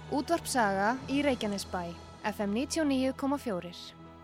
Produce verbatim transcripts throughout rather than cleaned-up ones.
Útvarp Saga í Reykjanesbæ, F M níutíu og níu komma fjögur.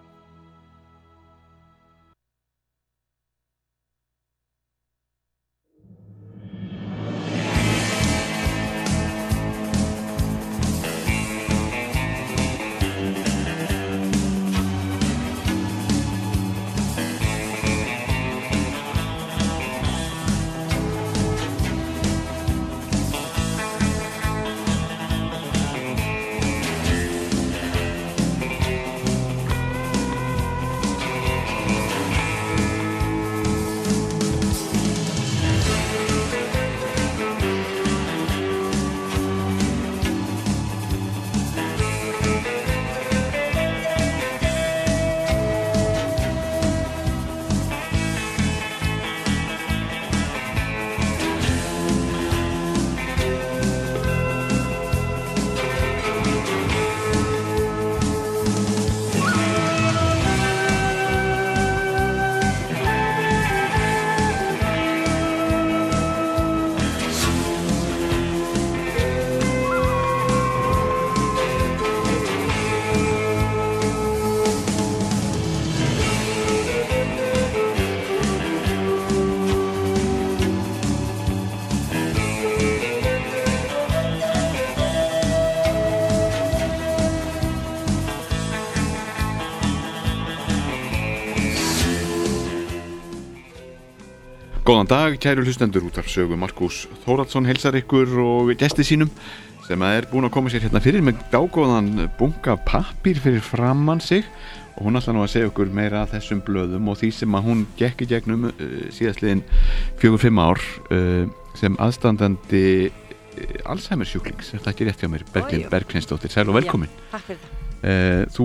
Góðan dag, kæru hlustendur. Útvarp Sögu Markús Þórhallsson heilsar ykkur og gesti sínum sem er búin að koma sér hérna fyrir með dágóðan bunka pappír fyrir framann sig og hún ætlar nú að segja okkur meira af þessum blöðum og því sem að hún gekk í gegnum uh, síðastliðin fjögur fimm ár uh, sem aðstandandi uh, Alzheimer sjúklings. Er það ekki rétt hjá mér? Berglind Bergvinsdóttir, sæl og velkomin. Já, takk fyrir það. Uh, þú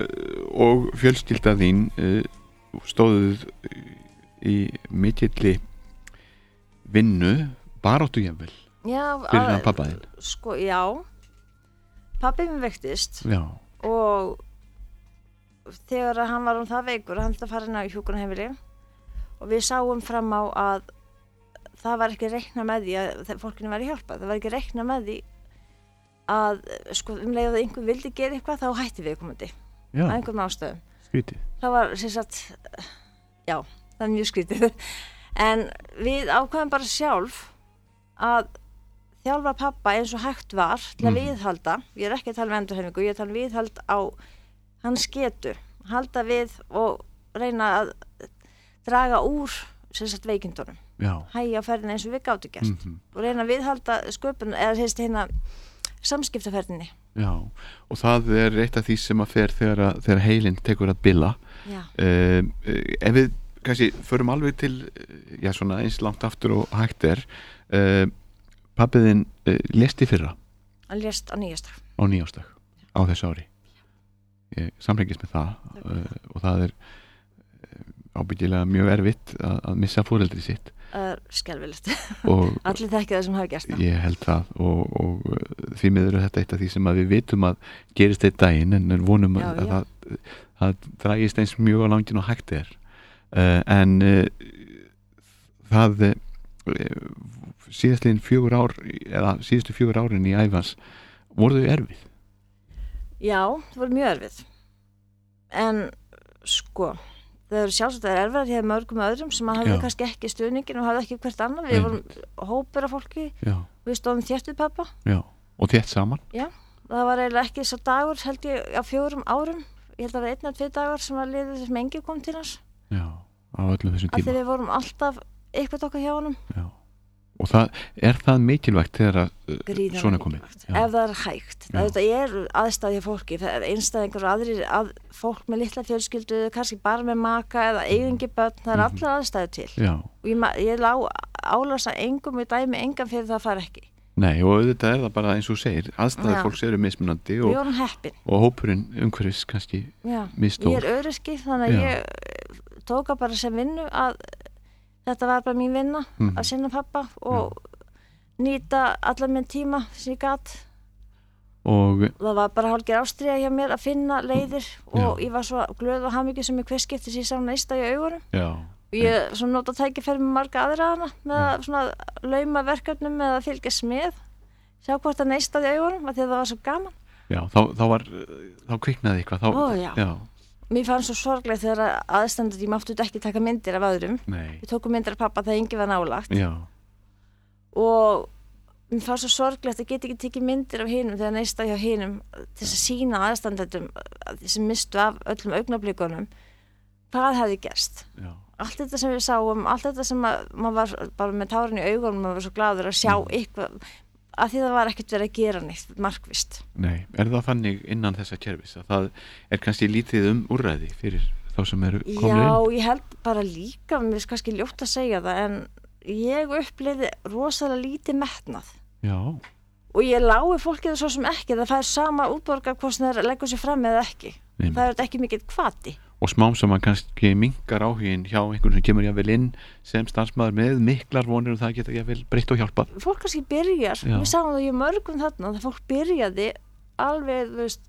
og fjölskylda þín uh, stóðuð í mikilli vinnu, baráttu jafnvel fyrir hann pappa þinn. Sko, já, pabbi minn veiktist já. Og þegar hann var um það veikur, hann þurfti að fara inn á hjúkrunarheimili og við sáum fram á að það var ekki reikna með því að fólkinu var í hjálpa, það var ekki reikna með því að, sko, um leið að einhver vildi gera eitthvað, þá hætti við komandi að einhverjum ástöðum. Skrítið. Það var, sem sagt, já, það er mjög skrítið. En við ákveðum bara sjálf að þjálfa pappa eins og hægt var til að mm. viðhalda, ég er ekki að tala um endurhæfingu, ég er að tala um viðhald á hans getu, halda við og reyna að draga úr sem sagt veikindunum, hægja ferðina eins og við gátum gert mm-hmm. og reyna að viðhalda sköpun eða þessi hérna samskiptaferðinni. Já, og það er eitt af því sem að fer þegar, þegar heilinn tekur að bila. Já. Uh, ef við kannski förum alveg til, já, svona eins langt aftur og hægt er, uh, pabbiðinn uh, lést í fyrra. Hann lést á nýjástag. Á nýjástag, á þessu ári. Ég samrengist með það uh, og það er uh, ábyggilega mjög erfitt að, að missa foreldri sitt. Það er skelfilegt. Allir þekki það sem hafa gerst það. Ég held það og, og uh, því miður er þetta eitt af því sem að við vitum að gerist eitt daginn en vonum já, að, að það, það dragist eins mjög á langinn og hægt er. Uh, en uh, það uh, síðastliðin fjögur ár eða síðustu fjögur árin í æfans voru þau erfið? Já, það voru mjög erfið en sko þau eru sjálfsagt að erfið að því að mörgum öðrum sem hafði kannski ekki stuðningin og hafði ekki hvert annar, við vorum hópur af fólki Já. Við stóðum þétt við pappa Já, og þétt saman? Já, það var eiginlega ekki svo dagur held ég á fjórum árum, ég held að það var einn að tvei dagar sem var liðið sem engi kom til hans. Já, á öllum þessum tíma. Að því við vorum alltaf eitthvað okkar hjá honum. Já. Og það, er það mikilvægt þegar að svona komið? Ef það er hægt. Það er aðstæði hjá fólki. Það er einstæðingur og aðrir að fólk með litla fjölskyldu, kannski bara með maka eða eigingi börn, það er allar aðstæði til. Já. Og ég, ég lá álasa engum í dæmi engan fyrir það að fara ekki. Nei, og auðvitað er það bara eins og segir, aðstæður fólks eru mismunandi og, og hópurinn umhverfis kannski misstór. Ég er öryrki, þannig að Já. Ég tóka bara sem vinnu að þetta var bara mín vinna mm. að sinna pappa og Já. Nýta allar minn tíma sem ég gat. Og það var bara hálfgerð ástríða hjá mér að finna leiðir og Já. Ég var svo glöð og hamingju sem ég hver skipti sem ég sá neista í augunum. Já. Ég svona nota tækifæri með marga aðra hana með að svona lauma verkefnum með að fylgjast með sjá hvort það neistaði augunum að því að það var svo gaman. Já, þá, þá var, þá kviknaði eitthvað. Þá, Ó, já. já. Mér fannst svo sorglega þegar aðstendur, ég máttu ekki taka myndir af öðrum. Nei. Við tókum myndir af pappa þegar enginn var nálagt. Já. Og mér fannst svo sorglegt að geta ekki tekið myndir af hinum þegar neista hjá hinum til þess að sína aðstandendum sem mistu af öllum augnablikunum hvað hefði gerst. Já. Allt þetta sem við sáum, allt þetta sem að, maður var bara með tárin í augunum, maður var svo gladur að sjá mm. eitthvað, að því það var ekkert verið að gera neitt markvist. Nei, er það fannig innan þessa kerfis að það er kannski lítið um úrræði fyrir þá sem eru komið inn? Já, ég held bara líka, mér er kannski ljótt að segja það, en ég upplifði rosalega lítið metnað. Já. Og ég lái fólkið svo sem ekki, það fær sama útborgar hvort það leggur sér fram eða ekki. Nei. Það er ekki mikið hvati. Og smám sem að kannski minkar áhugin hjá einhvern sem kemur jáfnvel inn sem starfsmaður með miklar vonir og það geta jáfnvel breytt og hjálpað. Fólk kannski byrjar, Já. Við sáum það í mörgum þarna, það fólk byrjaði alveg, þú veist,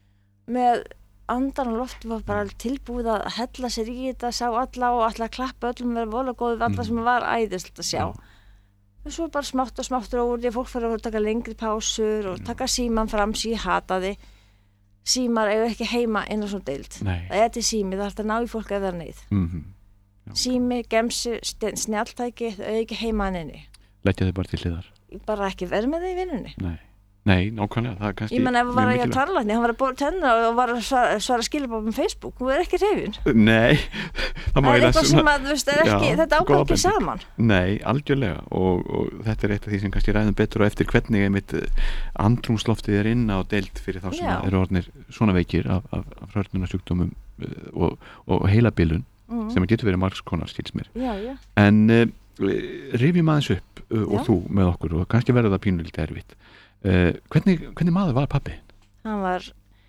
með andan og loft var bara tilbúið að hella sér í þetta, sá alla og alla að klappa öllum og vera vola góð við alla mm. sem var æðislega að sjá. Og svo bara smátt og smáttur og úr því að fólk fyrir að taka lengri pásur og taka síman fram sem ég hataði. Símar eiga ekki heima inn á svona deild. Nei. Það er til sími, það er alltaf að ná í fólk ef það er neyð. Mm-hmm. Sími, gemsi, snjáltæki, það eiga ekki heima hann inni. Leggja þau bara til hliðar? Bara ekki verð með þau í vinnunni. Nei, Nei nákvæmlega, það er kannski Ég menn ef það var að ég að tarlækni, hann var að bóra tenna og var að svara, svara skilabóp um Facebook, hún er ekki hreyfin. Nei, það má ég lesa. Það er eitthvað sem að, þú veist, er ekki, já, þetta ábæð ekki saman. Nei, algjörlega og, og þetta er eitt af því sem kannski ræðum betur og eftir hvernig einmitt andrúmsloftið er inn á deild fyrir þá sem já. Eru orðnir svona veikir af, af, af hrörnunarsjúkdómum og, og heilabilun mm. sem getur verið margs konar skils mér. Já, já. En uh, rifjum aðeins upp uh, og já. Þú með okkur og kannski verður það pínulítið erfitt. Uh, hvernig, hvernig maður var pabbi? Hann var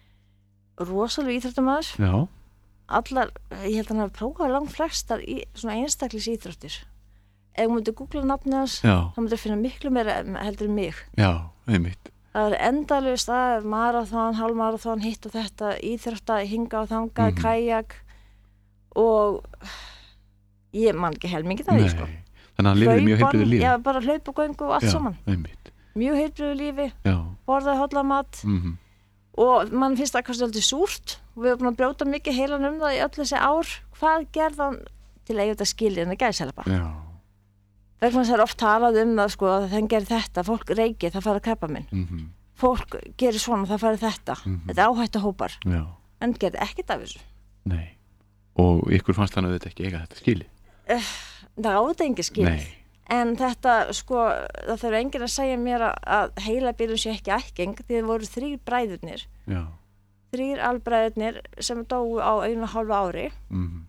rosalega íþróttamaður. Já. Allar, ég held að hann hafi prófað langt flestar í svona einstaklis íþróttir. Ef hún myndi googla nafnið hans, þá myndi finna miklu meira heldur en mig. Já, einmitt. Það er endalaust, það er marathon, halvmarathon, hitt og þetta, íþrótta, hinga og þanga, mm-hmm. kajak og ég man ekki helmingi það í sko. Þannig að hann lifði mjög heilbrigðu lífi. Já, bara hlaup og göngu og allt já, saman. Einmitt. Mjög heilbrigðu lífi, borðaði hollan mat mm-hmm. og mann finnst það kannski alltaf súrt og við erum búin að brjóta mikið heilan um það í öll þessi ár. Hvað gerði hann til að eiga þetta skilið en að gæsalapa? Já. Vegna þess að það er oft talað um það sko að þann gerir þetta, fólk reykir, það fara krabbaminn. Mm-hmm. Fólk gerir svona, það fara þetta. Mm-hmm. Þetta er áhættu hópar. Já. En gerði ekkert af þessu. Nei. Og ykkur fannst hann að þetta ekki eiga þetta skilið? Uh, það áður engi skilið. Nei. En þetta, sko, það þarf enginn að segja mér að heilabilun sé ekki ætgeng því það voru þrír bræðurnir. Já. Þrír albræðurnir sem dóu á einu og hálfu ári mm.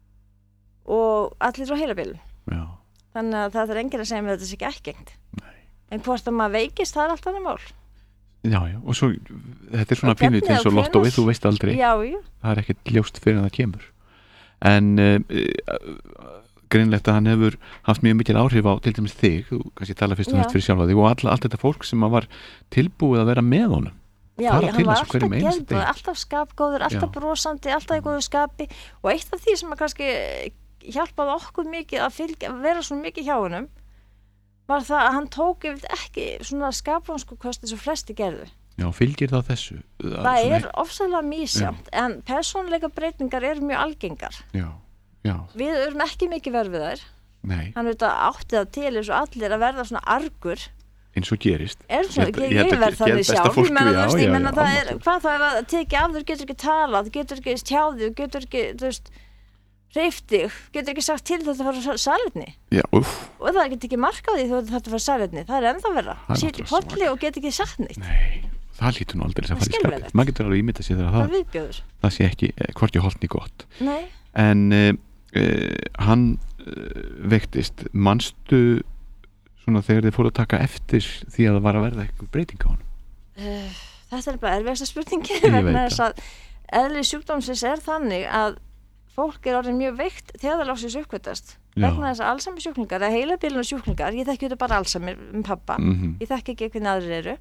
og allir á heilabilun. Já. Þannig að það þarf enginn að segja mér að þetta sé ekki ætgengt. Nei. En hvort að maður veikist, það er allt annað mál. Já, já, og svo, þetta er svona pínut eins og lottóið, þú veist aldrei. Já, já. Það er ekkert ljóst fyrir að það kemur. En... Uh, greinlegt að hann hefur haft mjög mikil áhrif á til dæmis þig, þú kannski tala fyrst og næst fyrir sjálfa þig og all, allt þetta fólk sem var tilbúið að vera með honum. Já, já hann var alltaf geðbúið, alltaf skapgóður, alltaf já. Brosandi, alltaf í góðu skapi og eitt af því sem að kannski hjálpaði okkur mikið að, fylgja, að vera svona mikið hjá honum var það að hann tók ekki svona skapvonsku kosti svo flesti gerðu. Já, fylgir þá þessu? Það er ofsalega mísjamt en persónuleika breytingar eru mjög algengar. Já. Já. Við erum ekki mikið verð við þær. Nei. Hann veit að átti það til eins og allir að verða svona argur. Eins og gerist. Er svona, ég, ég, ég verð þannig sjálf. Ég menna, þú veist, ég menna það er, hvað það er að tekja af þér, getur ekki talað, getur ekki tjáðið, getur ekki, þú veist, hreyftið, getur ekki sagt til þetta að fara salerni. Já, uff. Og það getur ekki markað því þú þetta að fara salerni. Það er ennþá verra. Sýtt í polli og getur ekki sagt neitt. Nei, það lítur nú aldrei að fara í skapið. Maður getur alveg ímyndað sér að það, það sé ekki, hvort ég holdt ní gott. Nei. En, Uh, hann uh, veiktist manstu svona þegar þið fóru að taka eftir því að það var að verða eitthvað breyting á hann uh, þetta er bara erfiðasta spurningi vegna þess að eðli sjúkdómsins er þannig að fólk er orðin mjög veikt þegar það lásins uppkvæmtast vegna þess að Alzheimer sjúklingar eða heilabilun sjúklingar, ég þekki þetta bara Alzheimer um pappa, mm-hmm. ég þekki ekki hvernig aðrir eru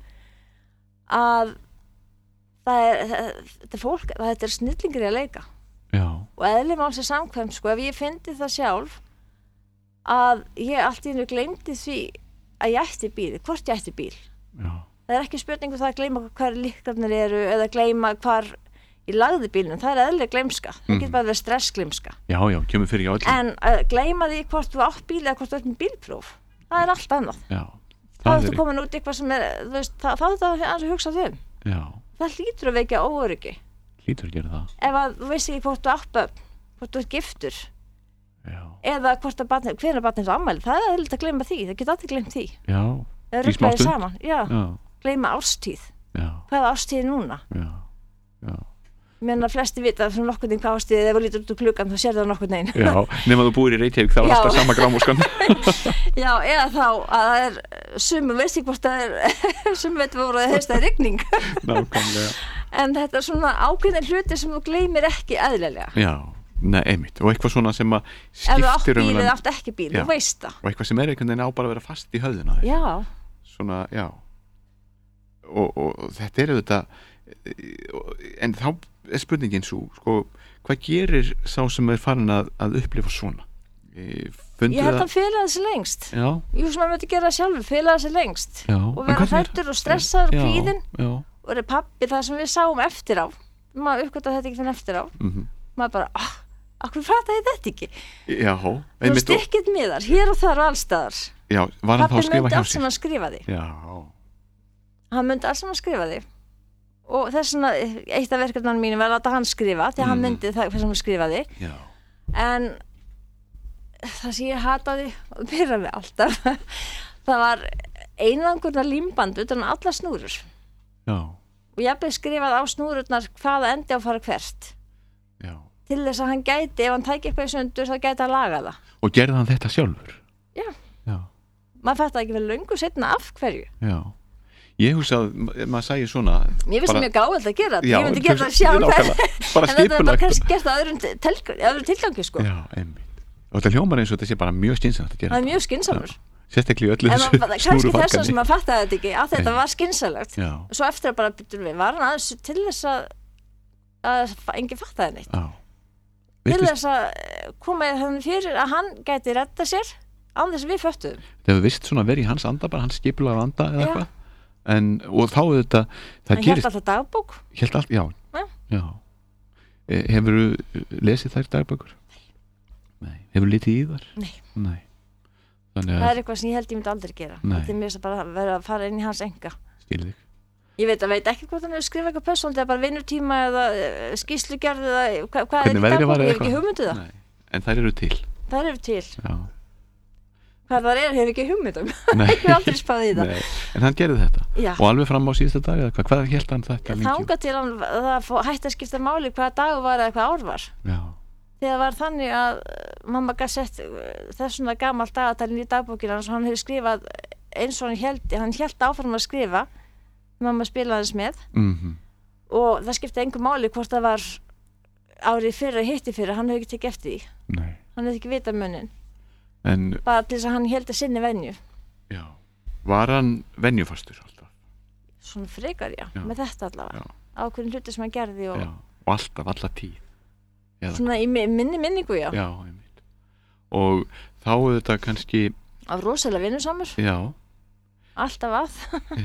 að það er, þetta er fólk að þetta er snillingir í að leika. Já. Og eðli máls er samkvæmt sko, ef ég fyndi það sjálf að ég allt í einu gleymdi því að ég ætti bíl, hvort ég ætti bíl Já. Það er ekki spurningu það að gleyma hvar lyklarnir eru eða gleyma hvar ég lagði bílnum, það er eðlileg gleymska það Mhm. getur bara verið stressgleymska Já, já, kemur fyrir hjá öllum. en að gleyma því hvort þú átt bíl eða hvort þú ert með bílpróf það er allt annað Já. þá Það ertu er, komin út í eitthvað sem er þú veist, það, það er þetta að hugsa þau já, það hlýtur að vekja óöryggi hlýtur að gera það. ef að þú veist ekki hvort þú átt börn hvort þú ert giftur Já, eða hvort að barni, hvenær barnið er ammæli það er eðlilegt að gleyma því, það getur allir gleymt því já, eða Í ruglaði smástund? saman, já, já, gleyma árstíð já, hvaða árstíð er núna já, já. menn að flesti vita svona nokkurn veginn hvað árstíð ef þú lítur út úr klukkan þá sér það nokkurn veginn Já, nema þú búir í Reykjavík, þá er Já. alltaf sama grámúskan. já, eða þá að það er sumum veist ekki hvort það er sumum veit voru að það er rigning Nákvæmlega. en þetta er svona ákveðin hluti sem þú gleymir ekki eðlilega Já, nei, einmitt. Og eitthvað svona sem að ef þú átt skiptir bíl raunverulega- eða átt ekki bíl, Já. þú veist það og eitthvað sem er einhvern veginn á bara að vera fast í höfðina þér. já, Svona, já. Og, og, og þetta er auðvitað, en þá er spurningin svo, sko, hvað gerir sá sem er farin að, að upplifa svona? E, fundu ég held það? að fela þessi lengst Já, jú sem að mötti gera það sjálfur, fela þessi lengst já. og En vera hvernig er- hrættur og stressaður og Já, kvíðinn Já, og er pappi það sem við sáum eftir á maður uppgötta þetta ekki fyrir eftir á mhm. maður bara, ah, akkur frætta ég þetta ekki Já, þú einmitt. og- stikkið miðar, hér og þar og allstaðar Já, var hann þá pappi að skrifa myndi hjá allt sem sér? hann skrifaði Já, hann myndi allt sem hann skrifaði og þess vegna eitt af verkefnanum mínum var að láta hann skrifa því að hann Mm. myndi það hvað sem hann skrifaði já, en það sem ég hataði og byrja með alltaf það var einangurna límband utan um alla snúrur já, og ég hafði skrifað á snúrurnar hvaða endi á að fara hvert já. til þess að hann gæti, ef hann tæki eitthvað í sundur þá gæti hann laga það Og gerði hann þetta sjálfur? Já. Já, maður fætti ekki vel löngu setna af hverju já. Ég hugsa að ma- maður sæði svona... mér finnst það mjög gáðveld að gera þetta Já, ég myndi gera hugsa- það sjálf nákvæmlega. Bara en þetta er bara skipulagt. kannski gert að öðrum, til, öðrum tilgangi sko. Já, einmitt. Og þetta hljómar eins og þetta sé bara mjög skynsamlegt að gera það er þetta. mjög skynsamur Sérstaklega í öllu en þessu það- kannski þess að snúrufargani. sem maður fattaði þetta ekki að þetta Nei. var skynsalegt Já, svo eftir að bara byttur við var hann aðeins til þess að, að enginn fattaði neitt já. til Veistu, þess að eh, koma hann fyrir að hann gæti redda sér án þess að við föttuðum það hefur vist svona verið í hans anda, bara hans skipulega anda eða Já. eitthvað. En, og þá auðvitað, það hann hélt gerist... alltaf dagbók Hélt allt, já. Já. Já. E, hefur lesið þær dagbækur? Nei. Hefur litið í þar? Nei. Nei. Þannig það að er eitthvað sem ég held ég myndi aldrei gera Nei. þetta er mér sem bara vera að fara inn í hans enga skil þig. ég veit að veit ekki hvort hann hefur skrifað eitthvað persónulega eða bara vinnutíma eða uh, skýslugerð eða hva, hvað er Hvernig í veðrið dagbók var ég eða hef ekki hugmyndu það Nei. En þær eru til. það eru til Já. hvað það er hef ekki hugmyndum Nei. ég hef aldrei spáði í það Nei. En hann gerði þetta. Já. Og alveg fram á síðasta dag eða hvað? Hvað hélt hann þetta lengi? þanga til hann það fó- hætti að skipta máli hvaða dag var eða hvað ár var Já. þegar var þannig að uh, mamma gaf sett uh, þessuna gamalt dagatalinn í dagbókina og hann hefur skrifað eins og hann held hann held áfram að skrifa mamma spilaði þess með Mhm. og það skipti engu máli hvort það var árið fyrra hitti fyrra hann hefur ekki tekið eftir því Nei. hann hefði ekki vita munin En, bara til þess að hann held að sinni venju já. Var hann venjufastur alltaf? svona frekar já, Já. með þetta allavega Já. ákveðin hluti sem hann gerði og Já. Og alltaf, alla tíð. Eða, svona í mi- minni minningu já, já, einmitt. Og þá auðvitað kannski, af rosalega vinnusamur já, alltaf að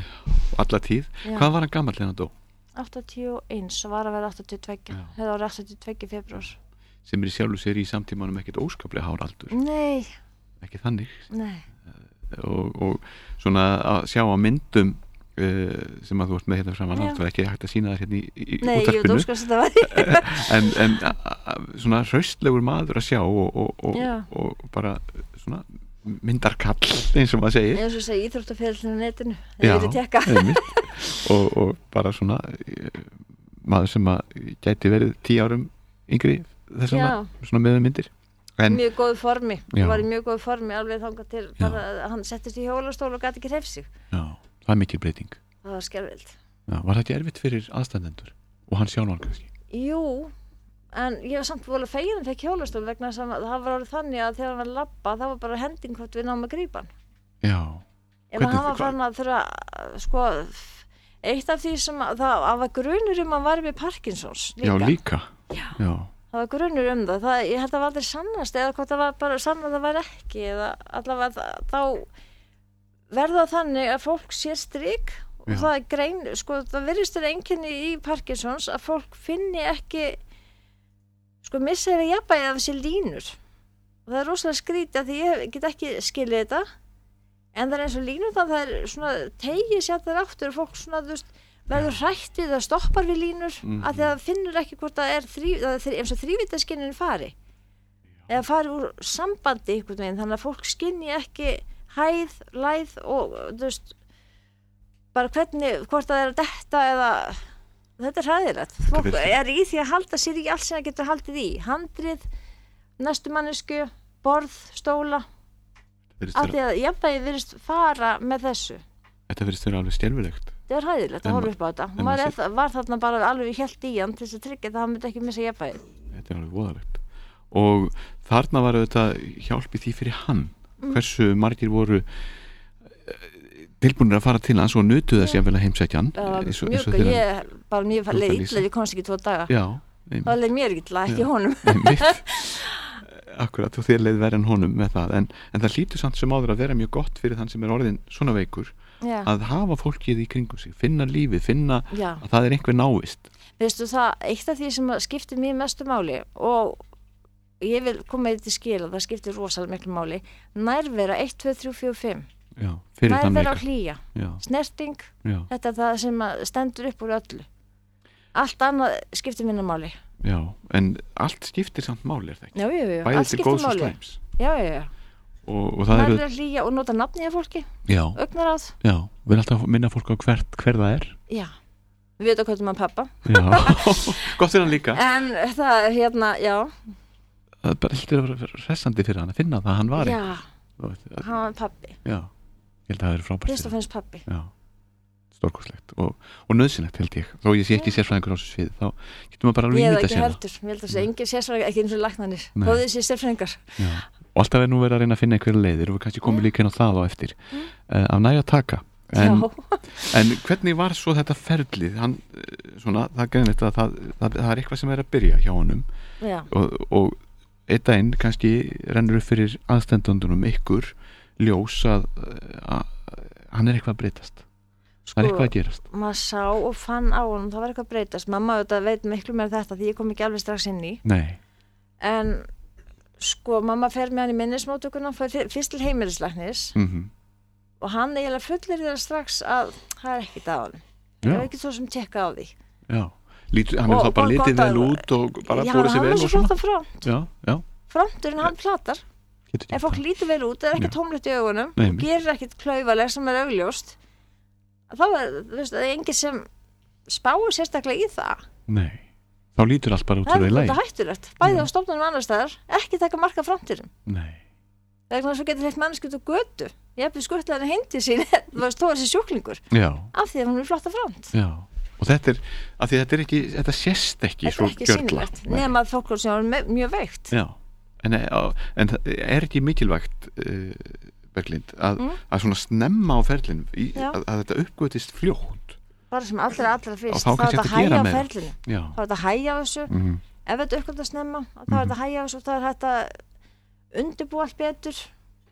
alla tíð. Já. Hvað var hann gamall þegar hann dó? áttatíu og eins og var að vera áttatíu og tvö Já. hefði árið áttatíu og tvö februar Sem er í sjálfu sér í samtímanum ekkert óskaplega hár aldur. nei, Ekki þannig. nei Og, og svona að sjá á myndum uh, sem að þú ert með hérna framan Já. allt var ekki hægt að sína þér hérna í, í nei, ég veit útvarpinu. óskast þetta var en, en a, a, svona hraustlegur maður að sjá og, og, og, Já. og bara svona myndarkall eins og maður segir eins og segi íþróttaferðinu á netinu Já, þegar ég vil tekka einmitt. og, og bara svona eh, maður sem að gæti verið tíu árum yngri þessum Já. svona meðum myndir en, mjög góð formi, Já. var í mjög góð formi alveg þangað til Já. bara að hann settist í hjólastól og gæti ekki hreyft sig já, það er mikil breyting það var skelvild já, var þetta erfitt fyrir aðstandendur og hann sjálfan kannski jú, en ég var samt volið fegin að fekk hjólastól vegna þess að það var orðið þannig að þegar hann var að labba það var bara hending hvort við náum að grípa hann já, ef Hvernig- hann var hvað- farin að þurfa sko, eitt af því sem að, það, það var grunur um að hann var með Parkinsons líka. já líka Já. já, það var grunur um það, það ég held að það var aldrei sannast eða hvort það var bara sann að það var ekki eða allavega það, þá verða þannig að fólk sér strik og Já. það er grein, sko, það virðist þér einkenni í Parkinsons að fólk finni ekki, sko, missa þeirra jafnvægi af þessi línur. Og það er rosalega skrítið að því ég get ekki skilið þetta, en það er eins og línur þannig að það er svona tegið sér þar áttur og fólk svona, þú veist, verður hrætt við það stoppar við línur Mhm. af því að það finnur ekki hvort það er þrý, það er þrý, eins og þrívítaskinnin fari. Eða fari úr sambandi einhvern veginn, þannig að fólk skinni ekki hæð, læð og þú veist bara hvernig, hvort það er þetta eða þetta er hræðilegt. Fólk virðist- er í því að halda sér í allt sem það getur haldið í. Handrið, næstu mannesku, borð, stóla, Virðist af vera- því að jafnvægi virðist fara með þessu. Þetta verðist vera alveg skelfilegt. Það er hræðilegt En að horfa ma- upp á þetta. en Maður maður er, þa- var þarna bara alveg helt í hann til þess að tryggja það að hann myndi ekki missa jafnvægi. Þetta er alveg voðalegt. Og þarna var auðvitað hjálp í því fyrir hann. Hversu margir voru tilbúinir að fara til hans og nutu þess jafnvel að heimsækja hann. Það var eins og- mjög, eins og þegar- ég bara mjög Þú leið það lýsa. illa, ég komst ekki tvo daga. Já, einmitt. Það leið mér illa, ekki Já. honum. Einmitt. Akkurat, og þér leið verið en honum með það, en, en það hlýtur samt sem áður að vera mjög gott fyrir þann sem er orðin svona veikur Já, að hafa fólkið í kringum sig, finna lífið, finna já. að það er einhver návist. Veistu það, eitt af því sem að skiptir mér mestu máli og ég vil koma í til skil og það skiptir rosalega miklu máli, nærvera eitt, tvö, þrjú, fjögur, fimm, Já, fyrir þann nærvera á veika. hlýja, Já, snerting, já, þetta er það sem að stendur upp úr öllu. Allt annað skiptir minna máli. já, en allt skiptir samt máli, er það ekki? Já, já, já, Bæði allt til skiptir góðs og máli. slæms. Já, já, já, Og, og það eru, nærvera hlýja og nota nafni af fólki, já, augnaráð, já, við erum alltaf að minna fólk á hvert, hver það er. já, við veitum hvað um að pappa. Já, gott fyrir hann líka. En það er hérna, já, Það er bara heldur að vera hressandi fyrir hann að finna það að hann var já, Þú veist, að- hann var pappi, Já, ég held að það er frábært fyrst og fyrir hann. finnst pappi. Já, stórkostlegt og, og nöðsynlegt held ég. Þó ég sé ekki sérfræðingur á þessu svið, þá getur maður bara alveg Ég hef ímyndað ekki sér það. heldur, ég held að það sé engin sérsvæðingar, ekki eins og læknanir, Nei. þó þessi sérfræðingar. Já. Og alltaf er nú verið að reyna að finna einhverja leiðir og við kannski komum líka inn á það á eftir uh, af næg að taka. En, Já, en hvernig var svo þetta ferlið? Hann, eh, svona, það greinir þetta að það, það, það er eitthvað sem er að byrja hjá honum já, og, og einn daginn kannski rennur upp fyrir aðstendundunum ykkur ljós að, að hann er eitthvað að breytast. Það er eitthvað að gerast. maður sá og fann á honum, það var eitthvað að breytast. Mamma auðvitað veit miklu meira þetta því ég kom ekki alveg strax inn í. Nei, En sko, mamma fer með hann í minnismóttökuna, fer fyrst til heimilislæknis mhm, og hann eiginlega fullir þér strax að það er ekkert á honum. Já. Það er ekki svo sem tekka á því. já. Lítur, hann Og- hefur þá bara og litið gott vel að- út og bara Já, búið sér hann vel er og svo svona. flott á front. Já, já, Fronturinn hann platar. getur Ef gert fólk það. lítur vel út, er ekkert Já. tómlegt í augunum Nei, og nei. gerir ekkert klaufaleg sem er augljóst, þá er, þú veist, það er engin sem spáir sérstaklega í það. Nei, þá lítur allt bara út Það fyrir er í lagi. þetta hættulegt, bæði Já. á stofnunum annar staðar, ekki taka marka frontirum. Nei, Vegna þess að getur heitt mannskjöld og götu. Ég hef skuttlega henni heim til sín, þú veist, þó er þessi sjúklingur, já, af því að hún er flotta front. já. Og þetta er, af því þetta er ekki, þetta sést ekki Þetta svo er ekki gjörla. sýnilegt, nema að fólk sem er me- mjög veikt. Já, en, en það er ekki mikilvægt, uh, Berglind, að, Mm. að svona snemma á ferlinn, í, Já. að, að þetta uppgötist fljótt. Bara sem allra, allra Og fyrst. þá Það kannski er hægt þetta að að gera hæja á meira. ferlinu. Já, Það er þetta að hæja á þessu. mhm, Ef þetta uppgötast snemma, þá er þetta að hæja á þessu og það er þetta undirbúa allt betur.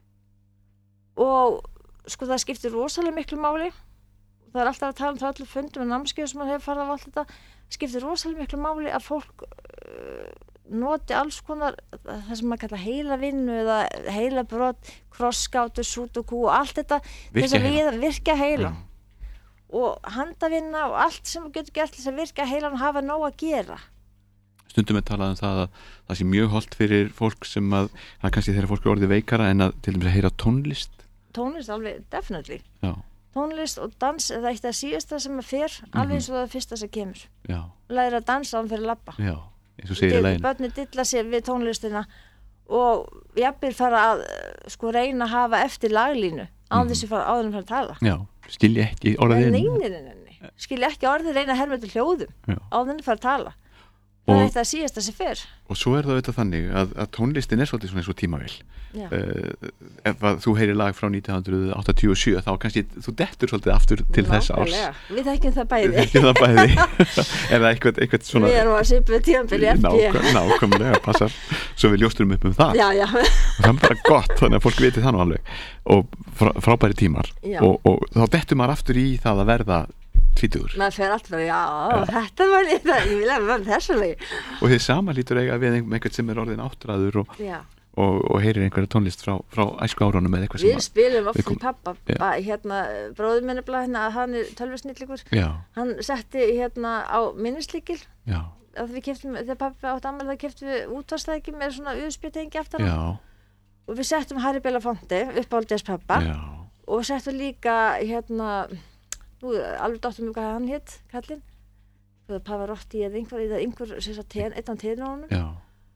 Og sko það skiptir rosalega miklu máli. Það er alltaf að tala um það allir fundum og námskeiðum sem maður hefur farið af allt þetta. Skiptir rosalega miklu máli að fólk uh, noti alls konar það sem maður kalla heila vinnu eða heila brot, krossgátur, súdokú og allt þetta Virkja þess að heilann. við virka heila. Já. Og handavinna og allt sem þú getur gert til þess að virka heilan og hafa nóg að gera. Stundum er talað um það að það sé mjög holdt fyrir fólk sem að, það er kannski þegar fólk er orðið veikara en að til dæmis að heyra tónlist. Tónlist alveg, definitely. Já, Tónlist og dans er það eitt af síðasta sem að fer, alveg eins og það er fyrsta sem kemur. já, Læra að dansa án fyrir að labba. já, eins og segir í lægin. Börni dilla sér við tónlistina og jafnvel fara að eh, sko reyna að hafa eftir laglínu án þessi fara áður en fara að tala. Já, skilja ekki orðið Nei, inn. nei, nei, nei. Skilja ekki orðið reyna að herma til hljóðum Já. áður en fara að tala. það Og- er eitt að síðasta sem fer og svo er það auðvitað þannig að, að tónlistin er svolítið svona eins og tímavél Já. uh, ef að þú heyrir lag frá nítján hundruð áttatíu og sjö þá kannski þú dettur svolítið aftur til þess árs Nákvæmlega. Við þekkjum það bæði ekki það bæði eða eitthvað, eitthvað svona Við erum að svipuðu tímabili F B nákvæm, nákvæmlega passar svo við ljósturum upp um það Já, já, og það er bara gott þannig að fólk viti það nú alveg og frá, frábæri tímar Já. og, og þá dettur maður aftur í það að verða tvítugur maður fer alltaf Já, þetta var þetta, ég vil að vera þessu leið og þið sama lítur eiga við einhvern sem er orðin áttræður og, Já, og, og heyrir einhverja tónlist frá, frá æsku árunum eða eitthvað við sem spilum oft við kom- fyrir pappa Já. ba, hérna, bróður minni blá hérna, hann er tölvusnillingur að já, hann setti hérna á minnislíkil já, að við keftum, þegar pappi átt ammæli það keftum við útvarstæki með svona U S B-tengi aftan á já, og við settum Harry Belafonte uppáldis pappa já og settum líka hérna nú alveg dóttum við hvað hann hétt kallinn Pavarotti eða einhver, eða einhver sem sagt, ten, einn af tenónum já,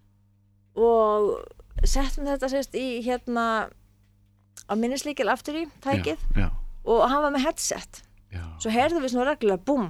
og settum þetta sérst í hérna á minnislíkil aftur í tækið já, já, og hann var með headset já. svo heyrðum við svona reglulega búm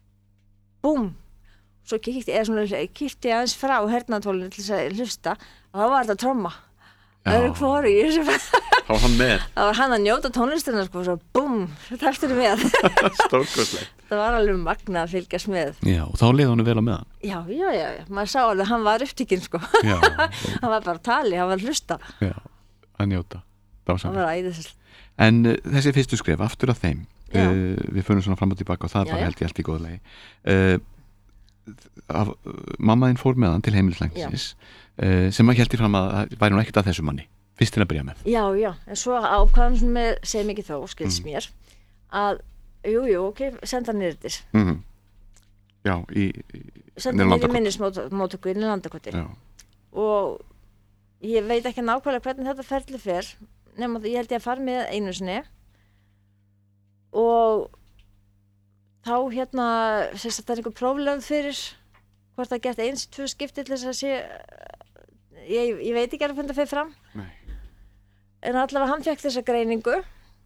búm svo kíkti ég svona kíkti ég aðeins frá hernatólinu til þess að hlusta og þá var þetta tromma það eru hvori í þessu þá var hann með það var hann að njóta tónlistina sko svo búm taktur með stórkostlegt það var alveg magna að fylgjast með já, og þá leiði hann vel á meðan já, já, já, já, maður sá alveg hann var upptíkinn sko já, hann var bara að tali, hann var að hlusta já, að njóta hann dásamlegt. var æðis En uh, þessi fyrstu skref, aftur að þeim Já. uh, við förum svona fram og tilbaka og það er Já, bara já. held ég allt í góða lagi uh, af, uh, mamma þín fór með hann til heimilislæknisins uh, sem að heldur fram að að væri hún ekkert að þessu manni fyrst til að byrja með já, já, en svo ákvæðan sem með segir mikið þó, skils Mm. mér að, jú, jú, ok, senda hann nýrðir mm -hmm. já, í, í senda hann nýrðir Landakot. minnismótöku inn í landakoti já, og ég veit ekki nákvæmlega hvernig þetta ferli fer nema það ég held ég að fara með einu sinni og þá hérna sérst að það er einhver próflögð fyrir hvort það gert eins, tvö skipti til þess að sé ég, ég veit ekki alveg hvernig það fer fram nei, en allavega hann fekk þessa greiningu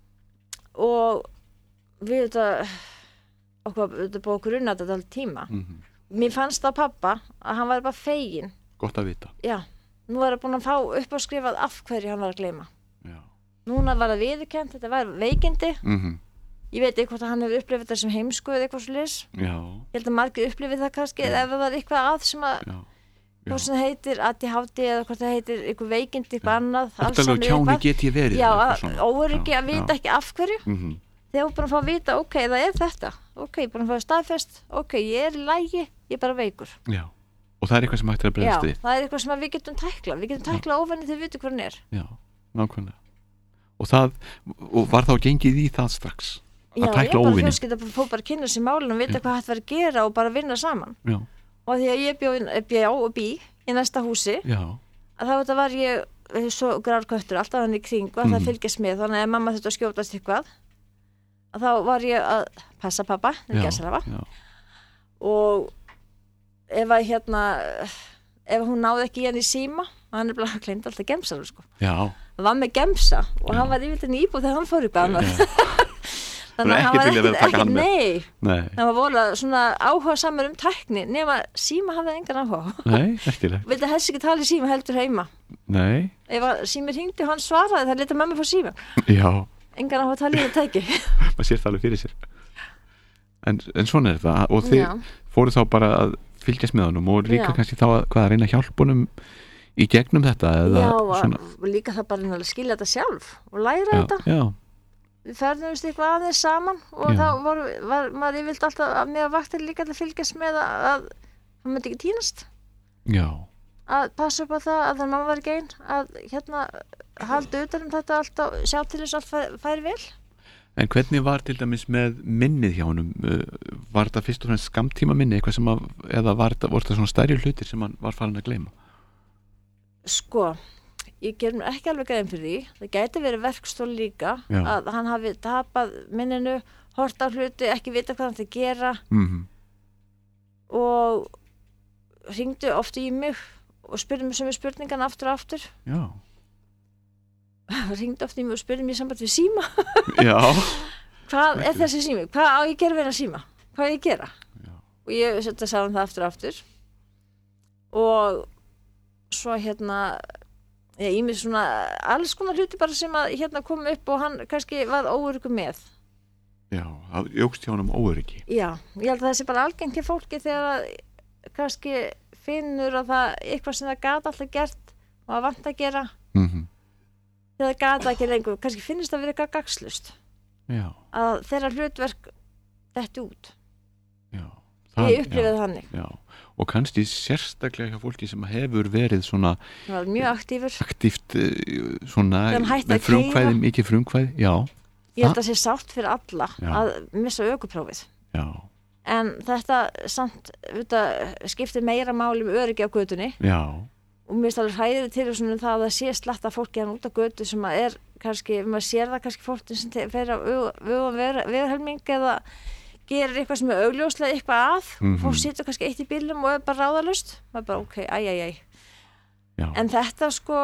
og við þetta okkur, þetta búið okkur unna þetta alveg tíma mm -hmm. mér fannst það pappa að hann var bara fegin gott að vita já, nú er það búin að fá upp á skrifað af hverju hann var að gleyma já, núna var það viðurkennt, þetta var veikindi mm ég veit ekki hvort að hann hefur upplifið þetta sem heimsku eða eitthvað svo leys já, ég held að margir upplifið það kannski Já. eða ef það var eitthvað að sem að já, hvort sem það heitir A D H D eða hvort það heitir eitthvað veikindi, eitthvað annað óttalega Alzheimer, kjáni eitthvað. get ég verið já, eða eitthvað svona. óöryggi að Já, vita já. ekki af hverju mm -hmm. þegar þú búin að fá að vita, ok, það er þetta ok, búin að fá staðfest, ok, ég er í lægi ég er bara veikur já, og það er eitthvað sem hægt er að já, bregðast við það er eitthvað sem að við getum tækla við getum tækla ofenni þegar við vitum hvað hann er já, nákvæmlega og það, og var þá gengið í það strax já, að ég tækla bara óvinni fjölskylda bara fór bara að kynna sér málun og vita Já. hvað hægt var að gera og bara vinna saman já, og því að ég bjó, bjó og bí í næsta húsi já, að þá þetta var ég eh, svo grárköttur alltaf hann í kring og alltaf Mhm. fylgjast með þannig að ef mamma þetta skjótast eitthvað að þá var ég að passa pappa já, já. já, og ef að hérna ef hún náði ekki í hann í síma hann er bara kleint alltaf gemsa sko. já, hann var með gemsa og Já. hann var yfirleitt inn í íbúð þegar hann fór eitthvað annað já. þannig að hann ekkert var viljað vera að taka hann með. nei, nei, hann var volað svona áhuga samar um tækni nema síma hafði engan áhuga nei, eftirlega vildi helst ekki tala í síma heldur heima nei, ef að sími hringdi og hann svaraði það leta mamma fór síma já, engan áhuga að tala í það tæki maður sér það alveg fyrir sér en, en svona er það og þið Já. fóruð þá bara að fylgjast með honum og líka Já. kannski þá að, hvað að reyna að hjálpa honum í gegnum þetta eða já, og svona og líka það bara að skilja þetta sjálf og læra já, þetta já, við ferðumst eitthvað aðeins saman og Já. þá var, var maður yfirleitt alltaf að með að vaktir líka til að fylgjast með að, að hann myndi ekki tínast já, að passa upp á það að það mamma var ekki einn að hérna halda utan um þetta alltaf sjá til þess að allt færi, færi vel en hvernig var til dæmis með minnið hjá honum Uh, var þetta fyrst og fremst skamtíma minni eitthvað sem að, eða var þetta, voru þetta svona stærri hlutir sem hann var farin að gleyma sko, ég ger mér ekki alveg grein fyrir því það gæti verið verkstól líka Já. að hann hafi tapað minninu hort á hluti, ekki vita hvað hann ætti að gera mhm, og hringdu oft í mig og spurði mig sömu spurningan aftur og aftur já, hringdu oft í mig og spurði mig í samband við síma já hvað er þessi sími, hvað á ég að gera við hennar síma hvað á ég að gera Já. og ég setja að sagði það aftur og aftur og svo hérna ég ímið svona alls konar hluti bara sem að hérna kom upp og hann kannski var óöryggur með. Já, það jókst hjá honum óöryggi. Já, ég held að það sé bara algengt til fólki þegar að kannski finnur að það eitthvað sem það gat alltaf gert og að vant að gera Mm-hmm. þegar það gat ekki lengur, kannski finnst það verið eitthvað gagnslaust. Já. Að þeirra hlutverk detti út. Já. Ég upplifði þannig. Já, og kannski sérstaklega hjá fólki sem hefur verið svona Það var mjög aktífur. aktíft svona Þegar hann hætti með að frumkvæði, keyra. mikið frumkvæði, já. Ég held að það sé sárt fyrir alla Já. að missa ökuprófið. Já, En þetta samt auðvitað, skiptir meira máli með öryggi á götunni já, og mér finnst alveg hræðið til þessum það að það sé slatta fólki hann út á götu sem að er kannski, maður sér það kannski fólki sem te- fer á veghelming eða gerir eitthvað sem er augljóslega eitthvað að Mhm. fólk situr kannski eitt í bílum og er bara ráðalaust maður bara ok, æj, æj, æj já. en þetta sko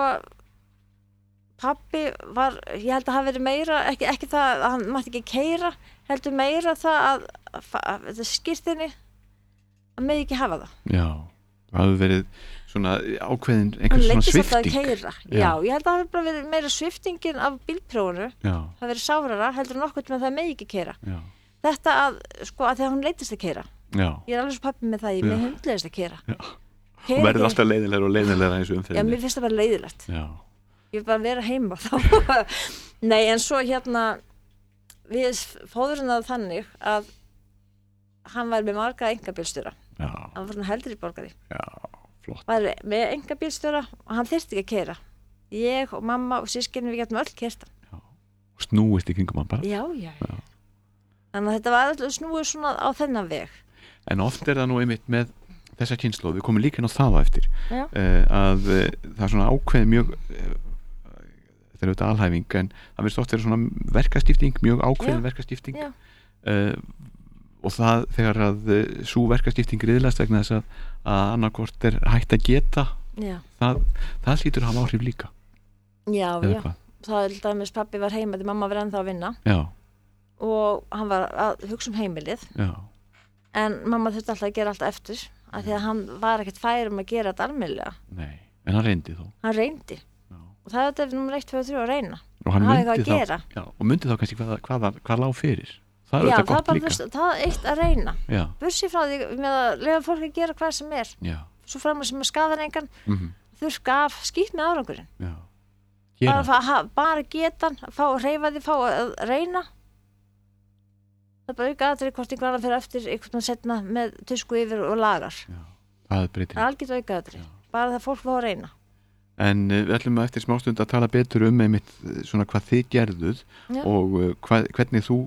pabbi var, ég held að hafa verið meira ekki, ekki það að hann mátti ekki keyra heldur meira það að, að, að þetta skýrtinni að með ekki hafa það Já, það hefur verið svona ákveðin hann einhver svona leiddist alltaf að svifting. keyra Já. já, ég held að það hafi bara verið meira sviftingin af bílprófunu Já, það verið sárara heldur en okkur með það með ekki keyra já, þetta að, sko, að þegar hún leiddist að keyra já. ég er alveg svo pappi með það, ég Já. með hundleðist að keyra Já. Keyra Og verður ekki- alltaf leiðilegur og leiðilegur eins og já, umferðinni. mér finnst það bara leiðilegt Já, ég vil bara vera heima þá nei, en svo hérna við fóðurinn það þannig að hann var með marga engabílstjóra já, hann var svona heldur í borgari já, flott. var með engabílstjóra og hann þyrfti ekki að keyra ég og mamma og sískinni við getum öll keyrt hann Og snúist í kringum hann bara. já, já, Já. þannig að þetta var alltaf snúið svona á þennan veg En oft er það nú einmitt með þessa kynslóð, við komum líka inn á það á eftir, já, uh, að uh, það er svona ákveð mjög, uh, þetta er auðvitað alhæfing, en það verðist oft vera svona verkaskipting, mjög ákveðin Já. verkaskipting. já, Uh, og það þegar að uh, svo verkaskipting riðlast vegna þess að, að annarkort er hægt að geta, já, það, það hlýtur að hafa áhrif líka. já, Eða já. hvað? það er dæmis pappi var heima því mamma var ennþá að vinna Já, og hann var að hugsa um heimilið já, en mamma þurfti alltaf að gera allt eftir af því að hann var ekkert fær um að gera þetta almennilega nei, en hann reyndi þó. hann reyndi Já. og það er þetta nummer eitt, tvö og þrjú að reyna Og hann Hafa myndi eitthvað að þá, gera. já, og myndi þá kannski hvað, hvað, hvað lág fyrir. Það er já, auðvitað það er gott bara líka. fyrst, það er eitt að reyna Já, bursi frá því með að lega fólk að gera hvað sem er já, svo fram að sem að skaða engan mhm, þurrka af, skýtt með árangurinn já. bara, Gera, að ha- bara geta hann, fá að reyfa því fá að reyna það er bara auka aðrið hvort einhver annar fyrir eftir einhvern veginn setna með tusku yfir og lagar já, það er breytir. það er algjört auka aðrið bara það fólk fá að reyna En uh, við ætlum eftir smástund að tala betur um einmitt uh, svona hvað þið gerðuð Já. og uh, hvað, hvernig þú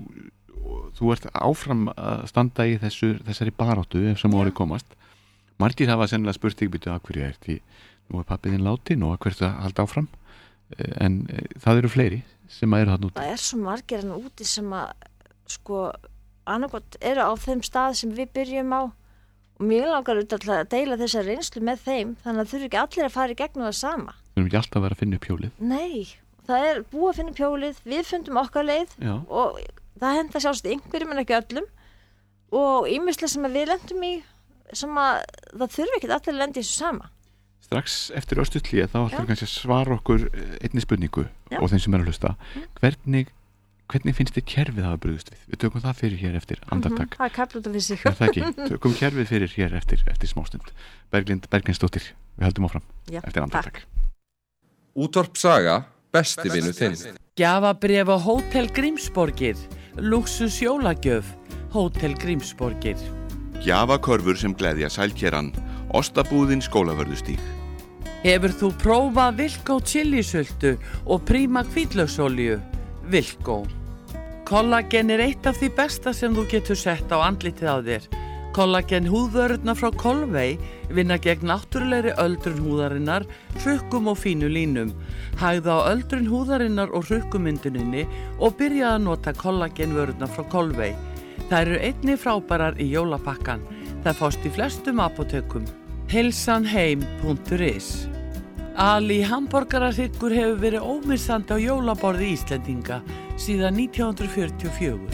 þú ert áfram að standa í þessu, þessari baráttu ef sem Já. orðið komast. Margir hafa sennilega spurt þig býtu að hverju er því nú er pappiðinn látin og að hverju það halda áfram uh, en uh, það eru fleiri sem að eru þarna úti. það er svo margir hann úti sem að sko annarkot eru á þeim stað sem við byrjum á og mjög langar út að deila þessa reynslu með þeim þannig að þurfi ekki allir að fara í gegnum það sama Við erum ekki alltaf að vera að finna upp hjólið. nei, það er búið að finna pjólið við fundum okkar leið Já, og það henda sjálfst einhverjum en ekki öllum og ýmislega sem að við lendum í sem að það þurfi ekki allir að lenda í þessu sama strax eftir örstutlíð þá ætlum Já. við kannski að svara okkur eh, einni spurningu Já. og þeim sem er að hlusta. Mm. Hvernig, hvernig finnst þið kerfið hafa brugðist við? Við tökum það fyrir hér eftir andartak. það er kapl út af þessi Er það ekki? Tökum kerfið fyrir hér eftir, eftir smástund. Berglind Berglinsdóttir, við höldum áfram Já, eftir andartak. Útvarp Saga, besti vinur þinn. Gjafabréf á Hótel Grímsborgir, Luxus jólagjöf, Hótel Grímsborgir. Gjafakörfur sem gleðja sælkeran, ostabúðin Skólavörðustíg. Hefur þú prófað Vilko chilisöldu og príma hvítlauksolíu? Vilko. Kollagen er eitt af því besta sem þú getur sett á andlitið á þér. Kollagen húðvörurnar frá Kolvei vinna gegn náttúrulegri öldrun húðarinnar, hrukkum og fínu línum. Hægðu á öldrun húðarinnar og hrukkumynduninni og byrja að nota kollagen vörurnar frá Kolvei. Það eru einnig frábærar í jólapakkan. Það fást í flestum apótekum. heilsanheim punktur is Ali hamborgararhryggur hefur verið ómissandi á jólaborði Íslendinga síðan nítján hundruð fjörutíu og fjögur.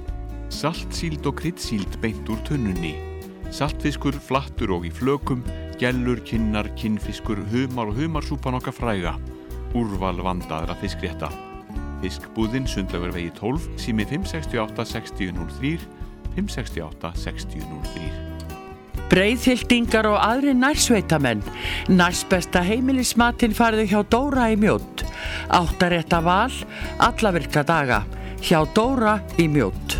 Saltsíld og kryddsíld beint úr tunnunni. Saltfiskur flattur og í flökum, gellur, kinnar, kinnfiskur, humar og humarsúpan okkar fræga. Úrval vandaðra fiskrétta. Fiskbúðin, Sundlaugarvegi tólf, sími fimm sex átta sex núll núll þrjú, fimm sex átta sex núll núll þrjú. Breiðhyltingar og aðri nærsveitamenn. Nærsbesta heimilismatinn farðu hjá Dóra í Mjódd. Áttarétta val, alla virka daga. Hjá Dóra í Mjódd.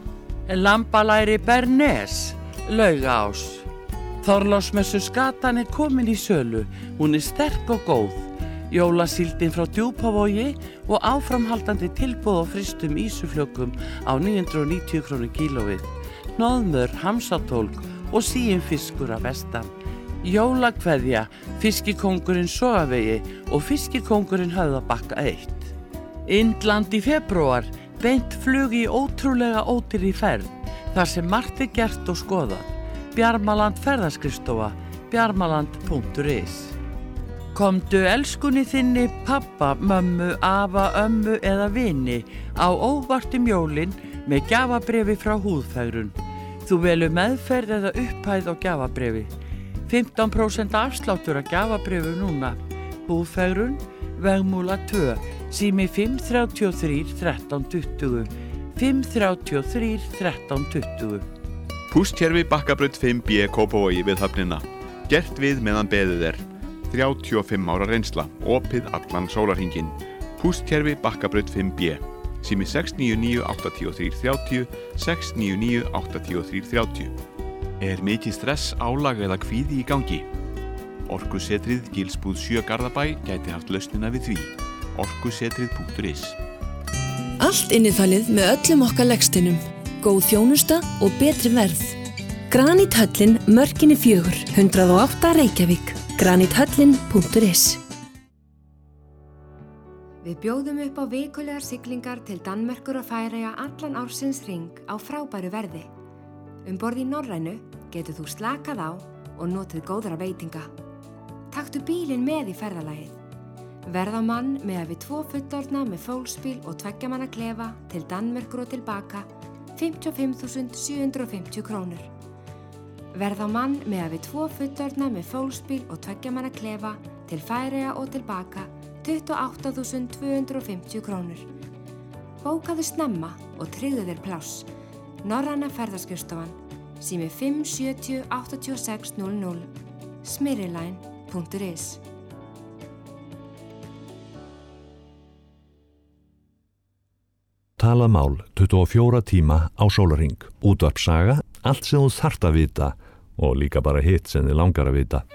Lambalæri Bernes, Laugaás. Þorláksmessu skatan er komin í sölu. Hún er sterk og góð. Jólasíldin frá Djúpavogi og áframhaldandi tilboð á frystum ísuflökum á níu hundruð og níutíu krónur kílóið. Hnoðmör, hamsatólk og síumfiskur af vestan. Jólakveðja, fiskikóngurinn Sogavegi og fiskikóngurinn Höfðabakka eitt. Indland í febrúar, beint flug í ótrúlega ódýrri ferð, þar sem margt er gert og skoðað. Bjarmaland ferðaskrifstofa, bjarmaland punktur is. Komdu elskunni þinni, pappa, mömmu, afa, ömmu eða vini á óvart um jólin með gjafabréfi frá Húðfegrun. Þú velur meðferð eða upphæð á gjafabréfi. fimmtán prósent afsláttur af gjafabréfi núna. Húðfegrun, Vegmúla tvö, sími fimm þrjátíu og þrjú þrettán tuttugu, fimm þrjátíu og þrjú þrettán tuttugu. Pústkerfi Bakkabraut fimm B Kópavogi við höfnina. Gert við meðan beðið er. þrjátíu og fimm ára reynsla, opið allan sólarhringinn. Pústkerfi Bakkabraut fimm B. Sími sex níu níu átta þrjú þrjú þrjátíu, sex níu níu átta þrjú þrjú þrjátíu. Er mikið stress, álag eða kvíði í gangi? Orkusetrið Gilsbúð sjö Garðabæ gæti haft lausnina við því. orkusetrið punktur is. Allt innifalið með öllum okkar legsteinum. Góð þjónusta og betri verð. Granithöllin, Mörkinni fjögur, hundrað og átta Reykjavík. granithöllin punktur is. Við bjóðum upp á vikulegar siglingar til Danmerkur og Færeyja allan ársins hring á frábæru verði. Um borð í Norrænu getur þú slakað á og notið góðra veitinga. Taktu bílinn með í ferðalagið. Verð á mann með að við tvo fullorðna með fólksbíl og tveggja manna klefa til Danmerkur og tilbaka fimmtíu og fimm þúsund sjö hundruð og fimmtíu krónur. Verð á mann með að við tvo fullorðna með fólksbíl og tveggja manna klefa til Færeyja og tilbaka tuttugu og átta þúsund tvö hundruð og fimmtíu krónur. Bókaðu snemma og tryggðu þér pláss. Norræna ferðaskrifstofan, sími fimm sjötíu áttatíu og sex núll núll, smyrriline punktur is. Talað mál tuttugu og fjóra tíma á sólarhring. Útvarpssaga, allt sem þú þarft að vita og líka bara hitt sem þið langar að vita.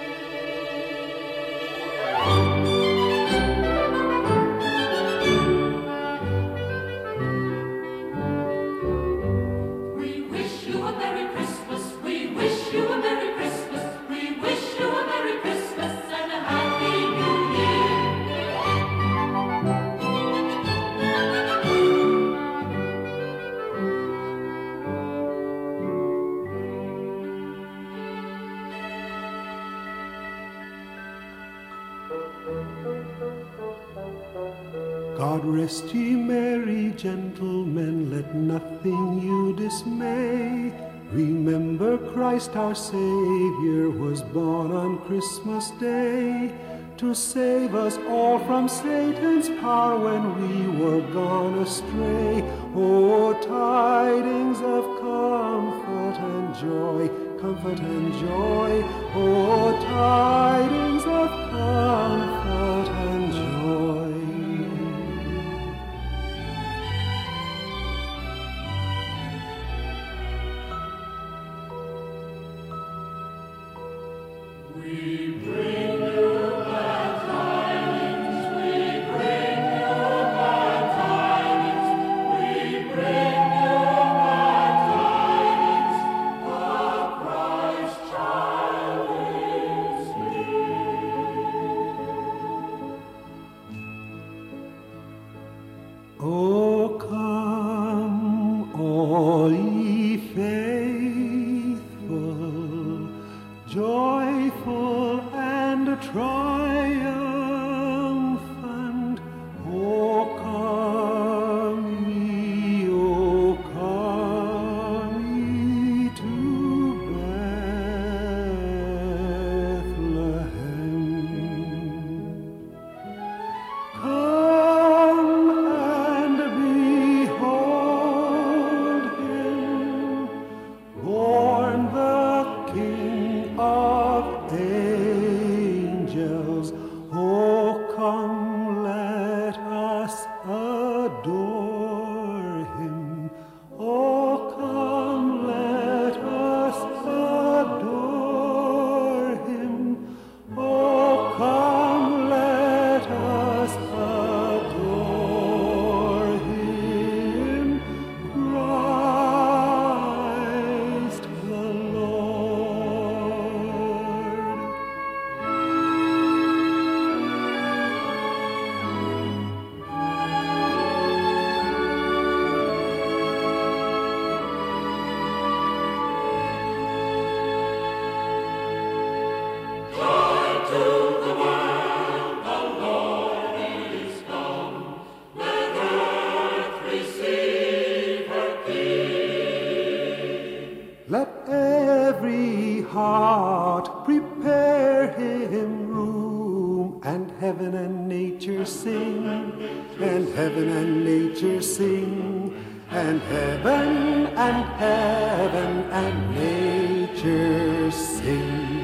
God rest ye merry gentlemen, let nothing you dismay. Remember Christ our Savior was born on Christmas Day, to save us all from Satan's power when we were gone astray. Oh, tidings of comfort and joy, comfort and joy. Oh, tidings of comfort and joy. heaven and nature sing, and heaven and nature sing, and heaven and heaven and nature sing.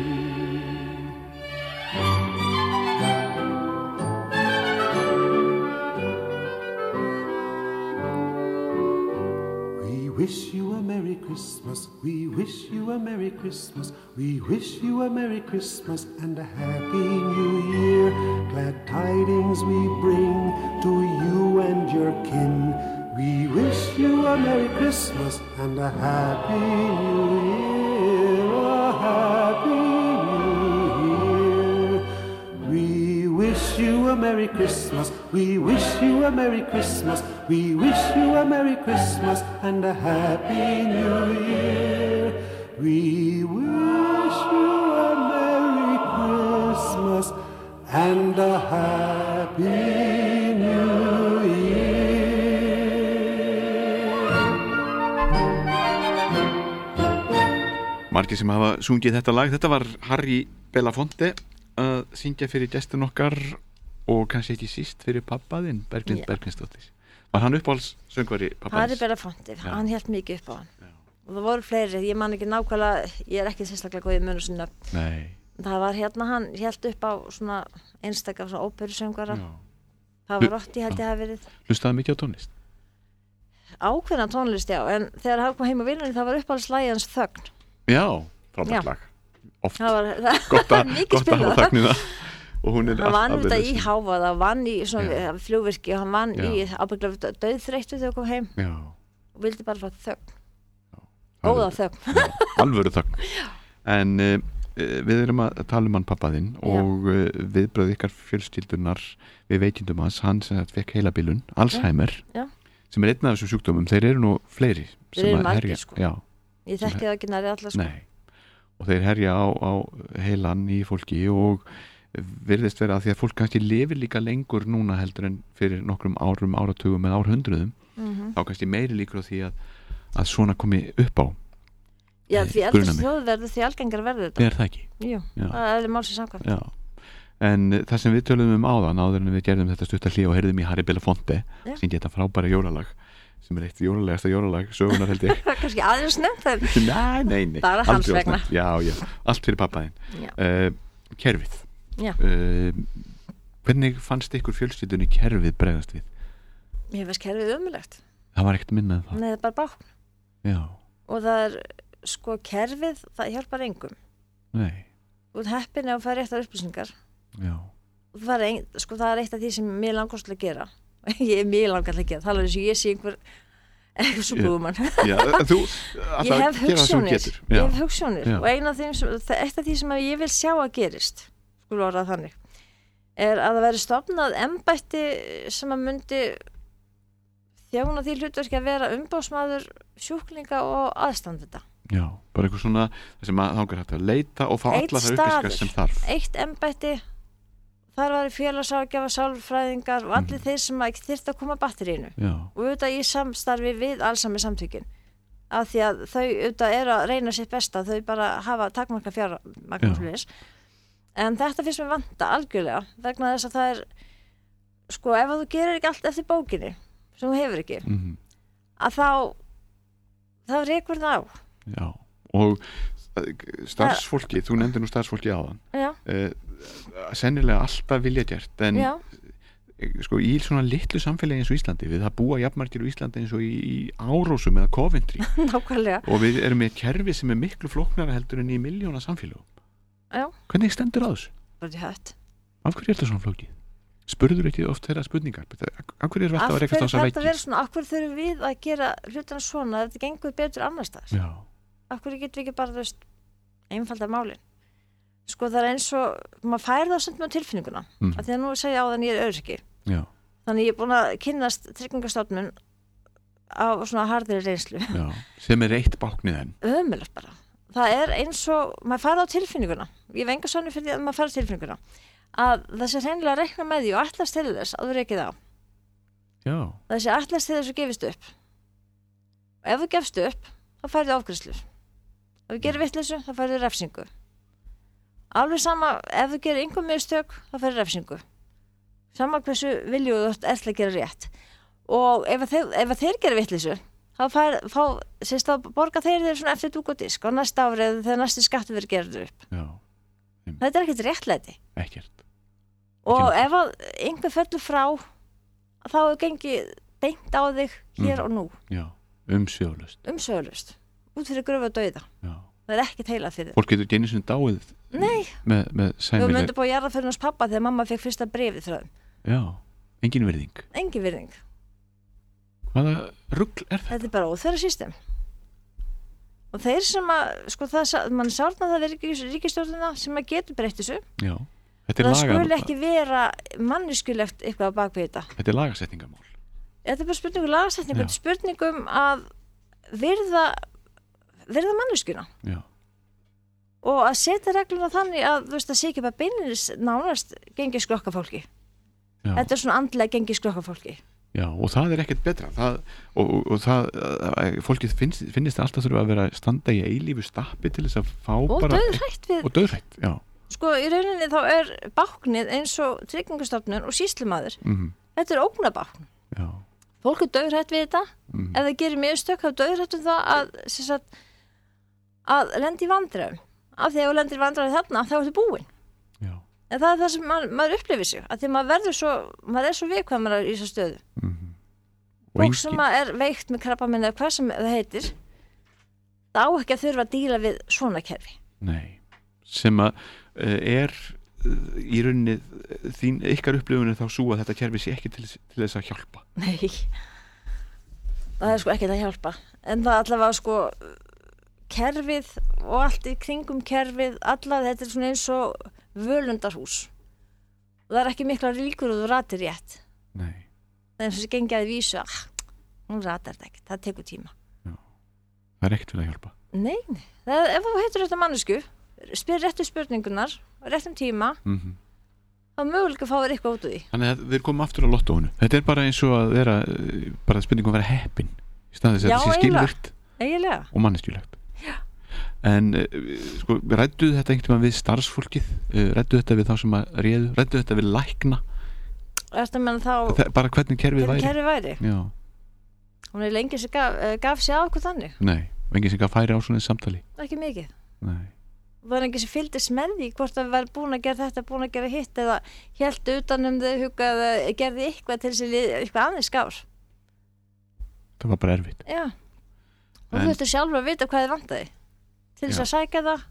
We wish you a Merry Christmas, we wish you a Merry Christmas, we wish you a Merry Christmas and a Happy New Year. Glad tidings we bring to you and your kin. We wish you a Merry Christmas and a Happy New Year, a Happy New Year. We wish you a Merry Christmas, we wish you a Merry Christmas, we wish you a Merry Christmas and a Happy New Year. We wish you a Merry Christmas and a Happy New Year. Margir sem hafa sungið þetta lag, þetta var Harry Belafonte að syngja fyrir gestin okkar og kannski ekki síst fyrir pappaðinn, Berglind Berglinsdóttir. Var hann uppáhalds söngvari pappaðins? Harry Belafonte, hann hélt mikið upp á hann. Já. Og það voru fleiri, ég man ekki nákvæmlega, ég er ekki sérstaklega góð í munum sinna. Nei. Það var hérna, hann hélt upp á svona einstaklega svona óperusöngvara. Það var Rotti held ég hafi verið. Hlustaði mikið á tónlist? Ákveðna tónlist, já, en þegar hann kom heim á vinnunni það var uppáhaldslægi hans Þögn. Já, frábært lag. Oft. Það var það, gott að, gott að hafa þögnina. Og hún er hann vann þetta í háfa, það vann í svona flugvirki og hann vann Já. í ábygglega döðþreyttu þegar hann kom heim. Já. Og vildi bara fá þögn. Góða þögn. Alvöru þögn. En uh, við erum að tala um hann pappaðinn og uh, viðbröð ykkar fjölskyldunar við veikindum hans, hann sem fekk heilabilun, Alzheimer, Já. sem er einn af þessum sjúkdómum, þeir eru nú fleiri. Þeir eru margir herja, sko. Já. Ég þekki það ekki næri alla sko. Nei. Og þeir herja á, á heilan í fólki og virðist vera að því að fólk kannski lifir líka lengur núna heldur en fyrir nokkrum árum, áratugum eða árhundruðum, mm-hmm. þá kannski meiri líkur á því að, að svona komi upp á. Já, því eldast þjóðverður því algengar verður þetta. Er það ekki? Jú, Já. það er málsins samkvæmt. Já. En það sem við töluðum um áðan, áður en við gerðum þetta stutta hlý og heyrðum í Harry Belafonte, sem geta frábæra jólalag, sem er eitt jólalegasta jólalag sögunar held ég. Kannski aðeins nefnt það. Nei, nei, nei. Bara hans vegna. Já, já, allt fyrir pappaðinn. Uh, kerfið. Já. Uh, hvernig fannst ykkur fjölskyldunni kerfið bregðast við? Mér finnst kerfið ömulegt. Það var ekkert minna en það? Nei, það er bara bákn. Já. Og það er, sko, kerfið, það hjálpar engum. Nei. Þú ert heppin ef að fara réttar upplýsingar. Já. Og það er, ein, sko, það er eitt af því sem mér langast að gera. Ég er mjög langar að gera. Það er eins og ég sé einhver eitthvað svo búðumann. Já, þú ég hef hugsjónir. Ég hef hugsjónir. Já. Og eina af þeim, sem, eitt af því sem ég vil sjá að gerist, skulum orðað þannig, er að það veri stofnað embætti sem að myndi þjóna því hlutverki að vera umbóðsmaður sjúklinga og aðstandenda. Já, bara eitthvað svona sem að þangar hægt að leita og fá alla þær upplýsingar sem þarf. Eitt embætti, þar var félagságjafa, sálfræðingar og allir þeir sem þyrfti að koma að batterínu. Já. Og auðvitað í samstarfi við Alzheimer samtökin. Af því að þau auðvitað eru að reyna sitt besta, þau bara hafa takmarka fjármagnsfélags. En þetta finnst mér vanta algjörlega vegna þess að það er, sko, ef þú gerir ekki allt eftir bókinni sem þú hefur ekki, mm-hmm. að þá þá rekur það á. Já, og starfsfólki, þú nefndir nú starfsfólki áðan. Já. Uh, sennilega alltaf vilja gert, en Já. sko í svona litlu samfélagi eins og Íslandi, við það búa jafnmargir í Íslandi eins og í, í Árósum eða Coventry. Nákvæmlega. Og við erum með kerfi sem er miklu flóknara heldur en í miljóna samfélagum. Já. Hvernig stendur á þessu? Bara því hætt. Af hverju er þetta svona flókið? Spurður ekki oft þeirra spurningar? Af hverju er þetta að rekast á þess að veikist? Svona, af hverju þurfum við að gera hlutina svona að þetta gengur betur annars staðar? Já. Af hverju getum við ekki bara, þú veist, einfaldar málin? Sko það er eins og, maður fær það samt með tilfinninguna. Mm. Að því að nú segja á þann ég er öryggi. Já. Þannig ég er búin að kynnast Tryggingastofnun á svona harðri reynslu. Já. Sem er eitt báknið enn. Ömulegt bara. Það er eins og, maður fær á tilfinninguna. Ég hef enga sonni fyrir því að maður fær á tilfinninguna. Að þessi hreinlega að reikna með því og ætlast til þess að þú reykið á. Já. Þessi ætlast til þess að gefist upp. Og ef þú gefst upp, þá færðu afgreiðslu. Ef þú gerir vitleysu, þá færðu refsingu. Alveg sama, ef þú gerir einhver mistök, þá færðu refsingu. sama hversu viljuð þú ert að gera rétt og ef að þeir, ef að þeir gera vitleysu þá fær, fá, sérst að borga þeir þeir svona eftir dúk og disk á næsta árið þegar næsti skattu verið gerður upp. Já. Þetta er ekkert réttlæti. Ekkert. Og ef að einhver fellur frá þá er gengið beint á þig hér mm. og nú. Já, umsvifalaust. Umsvifalaust. Út fyrir gröfu og dauða. Já. Það er ekkert heila fyrir. Fólk getur ekki einu sinni dáið Nei. með, með sæmileg. Við myndum búið að jarða fyrir hans pappa þegar mamma fekk fyrsta brefið frá þeim. Já, engin virðing. Engin virðing. Hvaða rugl er þetta? Þetta er bara óþverra system. Og þeir sem að, sko það, mann sárna það við ríkisstjórnina sem að getur breytt þessu. Já, þetta er laga. Það skul ekki vera manneskjulegt eitthvað á bakvið þetta. Þetta er lagasetningamál. Þetta er bara spurningum lagasetningu, þetta er spurningum að virða, virða manneskjuna. Já. Og að setja regluna þannig að, þú veist, að sé ekki bara beinlinis nánast gengið skrokka fólki. Já. Þetta er svona andlega gengið skrokka fólki. Já, og það er ekkert betra það, og, og, og það, fólkið finnst, finnist alltaf þurfa að vera að standa í eilífu stappi til þess að fá og bara dauðhrætt við og dauðhrætt, já. Sko, í rauninni þá er báknið eins og Tryggingastofnun og sýslumaður mm-hmm. þetta er ógnabákn. Já. Fólk er dauðhrætt við þetta mm-hmm. ef það gerir mistök þá dauðhrætt um það að, sagt, að lendi í vandræðum af því að þú lendir í vandræðum þarna þá ertu búin. En það er það sem maður, maður upplifir sig að því maður verður svo, maður er svo viðkvæmur í þessu stöðu. Mm-hmm. Fólk sem er veikt með krabbamein eða hvað sem það heitir það á ekki að þurfa að díla við svona kerfi. Nei, sem að uh, er uh, í rauninni þín, ykkar upplifunni þá svo að þetta kerfi sé ekki til, til þess að hjálpa. Nei, það er sko ekki að hjálpa en það allavega sko kerfið og allt í kringum kerfið allavega þetta er svona eins og völundarhús og það er ekki mikla líkur og þú ratir rétt. Nei. Það er eins og þessi gengi að vísu að hún ratar þetta ekki, það tekur tíma. Já. Það er ekkert til að hjálpa. Nei, nei. Það er, ef þú heitur þetta mannesku spyr réttu spurningunar réttum tíma mm-hmm. þá mögulega fáir eitthvað út úr því. Þannig að við komum aftur á lottóinu. Þetta er bara eins og að vera bara spurningum að vera heppin í staðis að þetta sé skilvirt eiginlega. Og manneskjulegt. Já. En sko, rædduðu þetta einhvern veginn við starfsfólkið, rædduðu þetta við þá sem að réðu, rædduðu þetta við lækna. Ertu að menna þá það, bara hvernig kerfið væri. Kerfið væri. Já. Hún er lengi sem gaf, gaf sig á okkur þannig. Nei, enginn sem gaf færi á svona samtali. Ekki mikið. Nei. Það var enginn sem fylgdist með því hvort að vera búin að gera þetta, búin að gera hitt eða héldu utanum þau huga eða gerði eitthvað til þess að eitthvað aðeins skár. Það var bara erfitt. Já. Og en... þú þurftu sjálfur að vita hvað þið vantaði til þess að sækja það.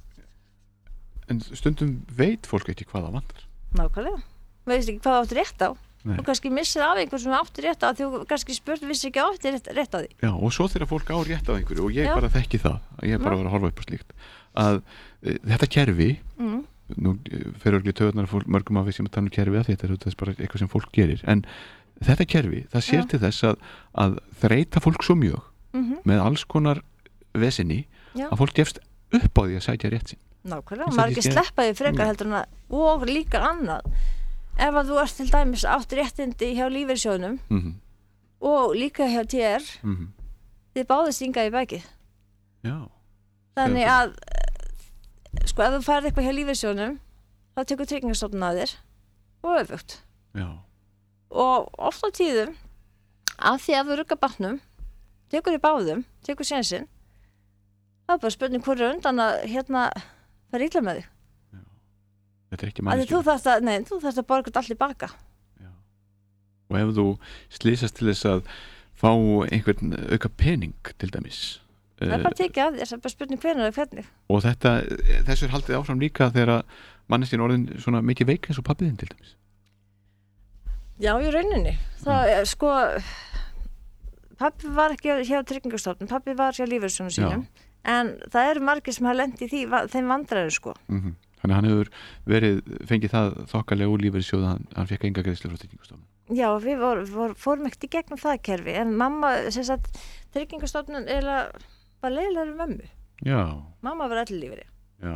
En stundum veit fólk ekki hvað það vantar. Nákvæmlega. Veist ekki hvað það áttu rétt á. Nei. Þú kannski missir af einhver sem áttu rétt á því þú kannski spurt vissi ekki áttu rétt, rétt á því. Já, og svo þegar fólk á rétt á einhverju og ég Já. bara þekki það, ég er bara að vera að horfa upp á slíkt að e, þetta kerfi mm. nú fer örgli töðunar mörgum af því sem að tala um kerfi að þetta er þetta bara eitthvað sem fólk gerir en þetta kerfi, það sér Já. til þess að, að þreita fólk svo mjög mm-hmm. með alls konar vesinni Já. Að fólk gefst upp á því að sækja rétt sín. Nákvæmlega, maður ekki sleppa því frekar heldur en að og líka annað ef að þú ert til dæmis átt réttindi hjá lífeyrissjóðnum mm-hmm. og líka hjá T R mm-hmm. þið báðist hingað í bakið. Já. Þannig að sko ef þú færð eitthvað hjá lífeyrissjóðnum þá tekur Tryggingastofnun að þér og öfugt. Já. Og oft á tíðum að því að þú ruggar barnum tekur í báðum, tekur sénsinn það er bara spurning hverju undan að hérna fara illa með þig. Þetta er ekki manneskjulegt. Þú þarft að, nei, þú þarft að borga þetta allir baka. Já. Og ef þú slýsast til þess að fá einhvern auka pening til dæmis. Það er bara tekið af þess að bara spurning hvernig og hvernig. Og þetta, þessu er haldið áfram líka þegar manneskjun orðin svona mikið veik eins og pabbiðinn til dæmis. Já, í rauninni. Það er sko, pabbi var ekki hjá Tryggingastofnun, pabbi var hjá lífeyrissjóðnum sínum. Já. En það eru margir sem hafa lent í því, þeim vandræður sko. Mhm. Þannig að hann hefur verið, fengið það þokkalega úr lífeyrissjóð að hann, hann fekk enga greiðslu frá Tryggingastofnun. Já, við vor, vor, fórum ekkert í gegnum það kerfi, en mamma, sem sagt, Tryggingastofnun er bara leiðilega mömmu. Já. Mamma var allir lífeyri. Já.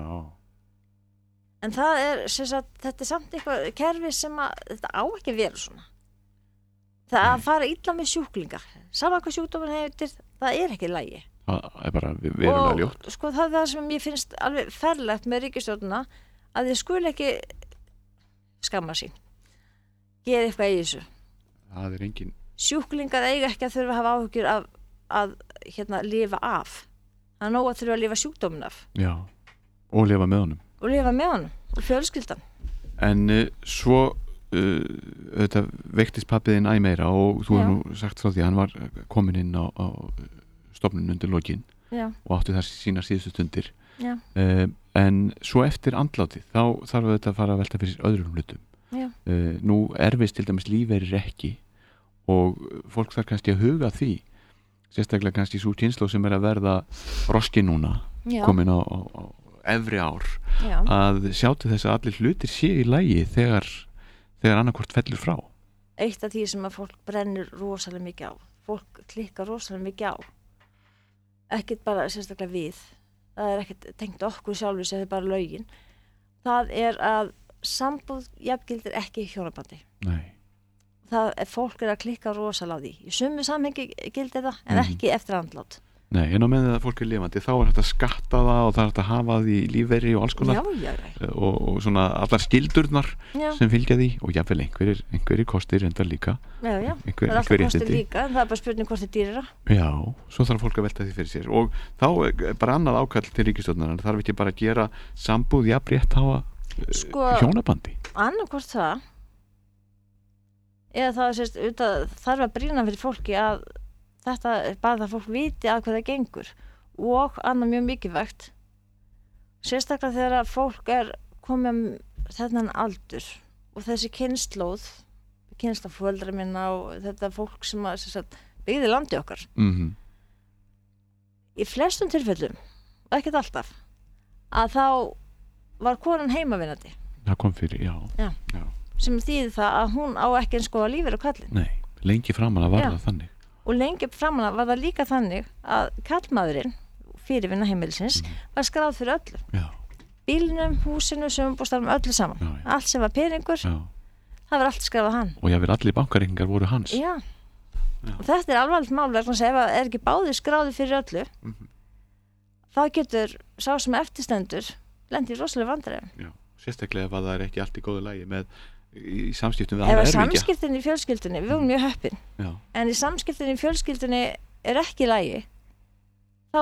En það er, sem sagt, þetta er samt eitthvað kerfi sem að, þetta á ekki að vera svona. Það Nei. Að fara illa með sjúklingar, sama hvað sjúkdómur heitir, það er ekki í lagi. Það er bara verulega ljótt. Og sko það er það sem ég finnst alveg ferlegt með ríkisstjórnina að þið skul ekki skamma sín. gera eitthvað í þessu. Það er engin... Sjúklingar eiga ekki að þurfa að hafa áhyggjur af að hérna lifa af. Það er nóg að þurfa að lifa sjúkdómin af. Já, og lifa með honum. Og lifa með honum, og fjölskyldan. En uh, svo uh, þetta veiktist pappiðinn æ meira og þú hefur nú sagt frá því að hann var komin inn á, á stofnun undir lokin Já. Og átti þar sína síðustu stundir. Uh, en svo eftir andlátið, þá þarf þetta að fara að velta fyrir sér öðrum hlutum. Uh, nú erfist til dæmis lífeyrir ekki og fólk þarf kannski að huga því sérstaklega kannski svo kynslóð sem er að verða roski núna Já. Komin á, á, á efri ár Já. Að sjá til þess að allir hlutir sé í lagi þegar, þegar annarkvort fellur frá. Eitt af því sem að fólk brennir rosalega mikið á fólk klikkar rosalega mikið á ekkert bara sérstaklega við það er ekkert tengt okkur sjálfur sem er bara lögin það er að sambúð jafngildir ekki í hjónabandi Nei það er fólk er að klikka rosalega á því í sumu samhengi gildir það en ekki mm. eftir andlát Nei, en á meðan það fólk er lifandi þá er þetta að skatta það og það er þetta að hafa því lífeyri og alls konar já, já, já. Og, og svona allar skildurnar já. Sem fylgja því og jáfnvel einhverjir, einhverjir kostir endar líka Já, já, einhver, það er alltaf kostir líka en það er bara spurning hvort þið dýrira Já, svo þarf fólk að velta því fyrir sér og þá er bara annað ákall til ríkisstjórnar þarf ekki bara að gera sambúð jafnrétt hafa sko, hjónabandi annarkvort það eða það sést, þarf að brýna fyrir fólki að þetta bara það fólk viti að hvað það gengur og annað mjög mikilvægt sérstaklega þegar fólk er komið þennan aldur og þessi kynslóð kynslóð foreldra minna og þetta fólk sem að sagt, byggði landi okkar mm-hmm. í flestum tilfellum og ekkert alltaf að þá var konan heimavinnandi það kom fyrir, já, já. já. sem þýðir það að hún á ekki eins góða lífeyri á kallinn Nei, lengi framan að var það þannig og lengi framan að var það líka þannig að kallmaðurinn fyrirvinna heimilisins mm. var skráð fyrir öllu Já. bílnum, húsinu, sömumbústaðum, öllu saman Já, já. allt sem var peningur Já. það var allt skráð hann og jáfnvel allir bankareikningar voru hans Já. Já. og þetta er alvarlegt mál vegna að ef það er ekki báðir skráði fyrir öllu mm-hmm. þá getur sá sem eftirstendur lendi í rosalega vandræðum sérstaklega ef það er ekki allt í góðu lagi með í samskiptum við aðra erfingja. Ef samskiptin í fjölskyldunni, við vorum mjög heppin Já. En í samskiptin í fjölskyldunni er ekki í lagi þá,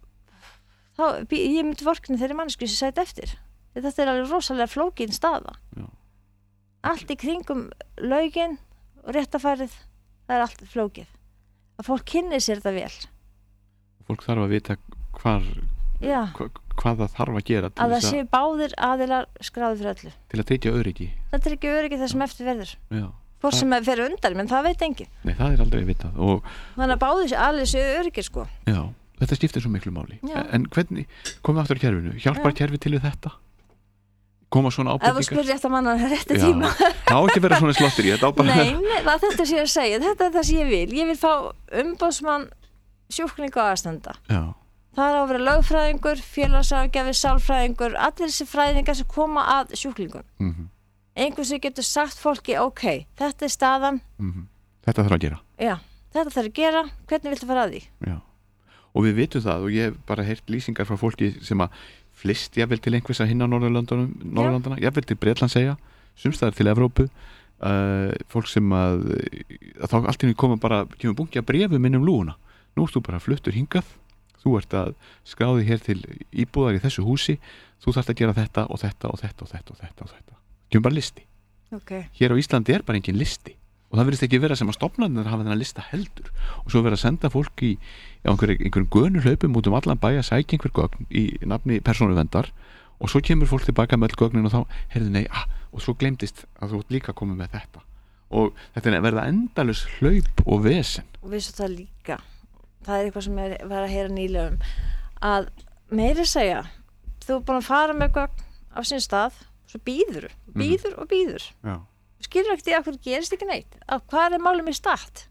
þá ég myndi vorkni þeirri mannsku sem sæti eftir þetta er alveg rosalega flókin staða Já. Allt í kringum lögin og réttafærið það er allt flókið að fólk kynni sér þetta vel fólk þarf að vita hvar hva, hvað það þarf að gera til að það séu báðir aðilar skráði fyrir öllu til að tryggja öryggi þetta er ekki öryggi þess sem eftir verður Já, hvort sem er fyrir undan, menn það veit engin Nei, það er aldrei vitað og, þannig að báðir allir séu öryggi sko Já, þetta skiptir svo miklu máli Já. En hvernig, komum við aftur á kerfinu hjálpar kerfi til við þetta? Koma svona ábyrgingar? Ef þú spyrir rétt að manna rétti tíma það á ekki vera svona slottir í þetta bara... Nei, nei það, þetta sé að segja, þetta er það sem ég vil ég vil fá umboðsmann sjúklinga og aðstanda Já Það er að vera lögfræðingur, félagsráðgjafi, sálfræðingur, allir þessi fræðingar sem koma að sjúklingun. Mm-hmm. Einhver sem getur sagt fólki, ok, þetta er staðan. Mm-hmm. Þetta þarf að gera. Já, þetta þarf að gera, hvernig viltu fara að því? Já, og við vitum það og ég hef bara heyrt lýsingar frá fólki sem að flist jafnvel til einhvers að hinna á Norðurlandana, jafnvel til Bretland segja, sumstaðar til Evrópu, uh, fólk sem að, að þá allt í nú koma bara, kemur bungi að brefum inn um lúuna. Nú ert þú bara fluttur hingað. Þú ert að skráði hér til íbúðar í þessu húsi, þú þarft að gera þetta og þetta og þetta og þetta og þetta og þetta. Kemur bara listi. Okay. Hér á Íslandi er bara engin listi og það verðist ekki vera sem að stofnarnir hafa þennan lista heldur og svo verða að senda fólk í einhverjum einhver gönu hlaupum út um allan bæ að sækja einhver gögn í nafni persónuverndar og svo kemur fólk tilbaka með öll gögnin og þá, heyrðu nei, ah, og svo glemdist að þú ert líka komið með þetta og þetta verða endalaus hlaup og vesen. Og við svo það líka það er eitthvað sem er verið að heyra nýlega um að meiri segja þú er búin að fara með gögn á sín stað svo býður, býður mm. og býður Já. skilur ekkert í að hverju gerist ekki neitt að hvað er málum í stað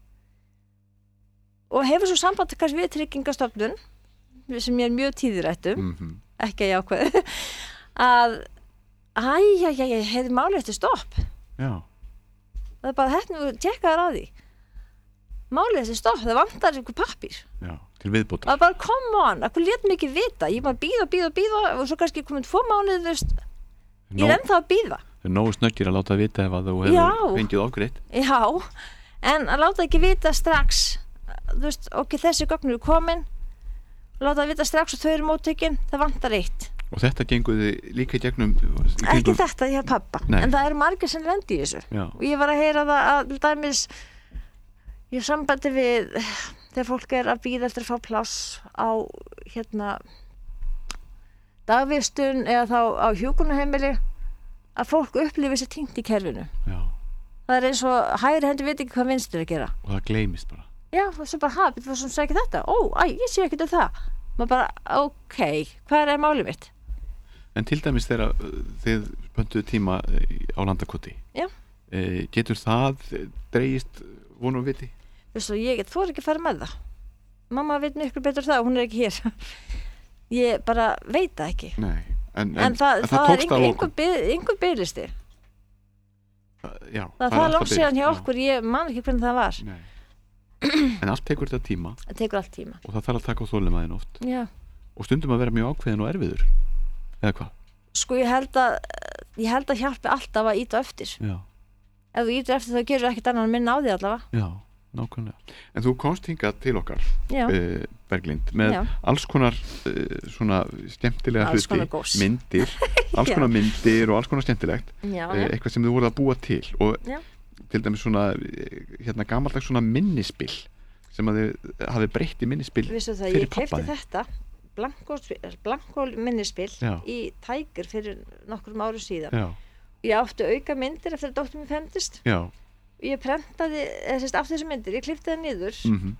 og hefur svo samband kannski við Tryggingastofnun sem ég er mjög tíðrættum mm-hmm. ekki að jákvæð að æjæjæjæ, hefur málið eftir stopp Já. það er bara hérna og tjekka þér á því málið þessi stopp, það vantar einhver pappír Já, til viðbótar það er bara, come on, það létt mikið vita ég bara býða, býða, býða og svo kannski komið tvo mánuð, þú veist ég er ennþá að býða er nógu snöggir að láta vita ef að þú hefur Já. fengið ofgreitt. Já, en að láta ekki vita strax, þú veist, ok, þessi gögn eru komin, láta vita strax og þau eru móttökin, það vantar eitt. Og þetta genguði líka í gegnum... Í Ekki gegnum... þetta, ég hef pappa, Nei. en það eru margir sem lendi í þessu. Já. Og ég var að heyra það að, til dæmis, ég sambandi við, þegar fólk er að bíða eftir að fá pláss á, hérna, dagvistun eða þá á hjúkrunarheimili, að fólk upplifi sér týnt í kerfinu. Já. Það er eins og hægri hendi veit ekki hvað vinstri er að gera. Og það gleymist bara. Já, það er svo bara, ha, þú sem segir ekki þetta. Ó, æ, ég sé ekki um það. Maður bara, ok, hvað er málið mitt? En til dæmis þegar uh, þið pöntuðu tíma uh, á Landakoti, Já. uh, getur það dreigist vonum viti? Þú veist, ég get fór ekki að fara með það. Mamma veit miklu betur það, hún er ekki hér. Ég bara veit það ekki. Nei, en, en, En það, en það, tókst er einhver, að einhver, lokum. byð, einhver byðlisti. Já, Það, það, er er alltaf langt síðan hjá biðlisti, okkur, ég man ekki hvernig það var. Nei. En allt tekur þetta tíma Það tekur allt tíma. og það þarf að taka á þolinmæðin oft. Já. Og stundum að vera mjög ákveðin og erfiður. Eða hvað? Sko, ég held að, ég held að hjálpi alltaf að íta eftir. Já. Ef þú ítir eftir þá gerur ekkert annan en minna á því allavega. Já, nákvæmlega. En þú komst hingað til okkar, Já. uh, Berglind, með Já. alls konar uh, svona skemmtilega Alls hluti, konar gós. myndir, alls Já. konar myndir og alls konar skemmtilegt, Já, uh, já. eitthvað sem þið voruð að búa til og Já. til dæmis svona, eh, hérna gamaldags svona minnispill sem að þið hafi breytt í minnispill Vissu það, fyrir ég keypti pappa þinn. þetta blankó minnispill Já. í Tiger fyrir nokkrum árum síðan. Já, Ég átti auka myndir eftir að dóttir mér femtist. já, Ég prentaði, eða sérst, af þessu myndir, ég klippti það niður mhm,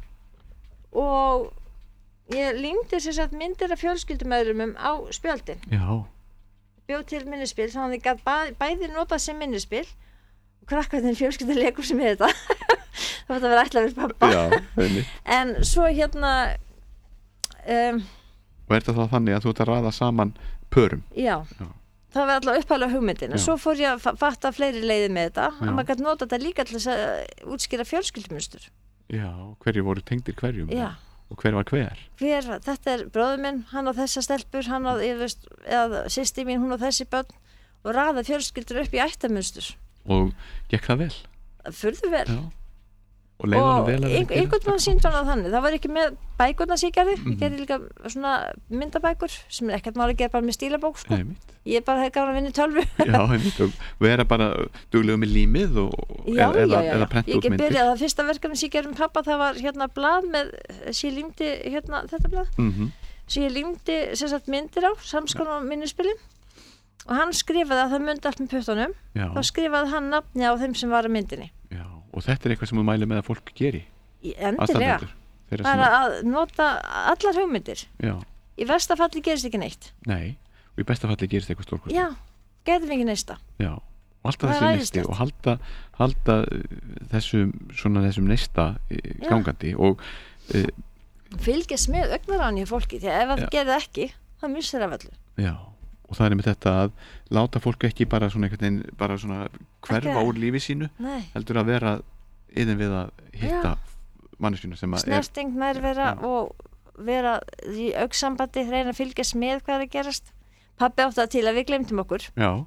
og ég límdi sérst myndir af fjölskyldumæðrumum á spjöldin. já, Bjóð til minnispill, þannig að ég gat bæ- bæði notað sem minnispill og krakkarnir fjölskylduleikur sem er þetta. Það var að vera ætla fyrir pappa. já, einmitt. En svo hérna, um, Og er þetta þá þannig að þú ert að raða saman pörum? já, Já. það var alltaf upphæðlega hugmyndin. En Já. svo fór ég að fa- fatta fleiri leiði með þetta. Já. Að maður gæti nota þetta líka til þess að útskýra fjölskyldumunstur. Já, hverju voru tengdir hverjum? Já. Og hver var hver? Hver, var- þetta er bróður minn, hann á þessa stelpur, hann á, ég veist, eða sýsti mín, hún á þessi börn og raða fjölskyldur upp í ættamunstur. Og gekk það vel? Furðu vel. Já. Og leið honum vel að vera að gera einhvern veginn sínt hann á þannig. Það var ekki með bækurna sem ég gerði. Mhm. Ég gerði líka svona myndabækur sem er ekkert máli að gera bara með stílabók, sko. Nei, mitt. Ég bara hef gaman að vinna í tölvu. Já, einmitt. Og vera bara duglega með límið og, Já, eða, já, já, eða já. prenta Ég út get myndir. byrjað, það fyrsta verkefni sem ég gerði um pappa, það var hérna blað með, sem ég límdi hérna þetta blað, Mhm. sem ég límdi sem sagt myndir á, samskólan minnispilin og hann skrifaði að það myndi allt með puttunum, Já. þá skrifaði hann nafni á þeim sem var að myndinni. Já, og þetta er eitthvað sem þú mælir með að fólk geri. Í- Endilega, Aðstandendur, þeirra sem bara að- að nota allar hugmyndir. Já, Í versta falli gerist ekki neitt. nei. Og í besta falli gerist eitthvað stórkvæmt. Já, gerðum ekki neista. Já, og alltaf Það er þessi neisti æðislegt. og halda, halda uh, þessum, svona þessum neista uh, Já. gangandi og uh, Fylgjast með augnaráni í fólki, því að ef Já. það gerði ekki, það missir af öllu. já, og það er með þetta að láta fólk ekki bara svona einhvern veginn bara svona hverfa Ekki- úr lífi sínu Nei. heldur að vera yðin við að hitta manneskjuna sem að er Snerting nærvera Já. og vera í augsambandi, reyna að fylgjast með hvað er að gerast. Pabbi átti það til að við glemtum okkur Já,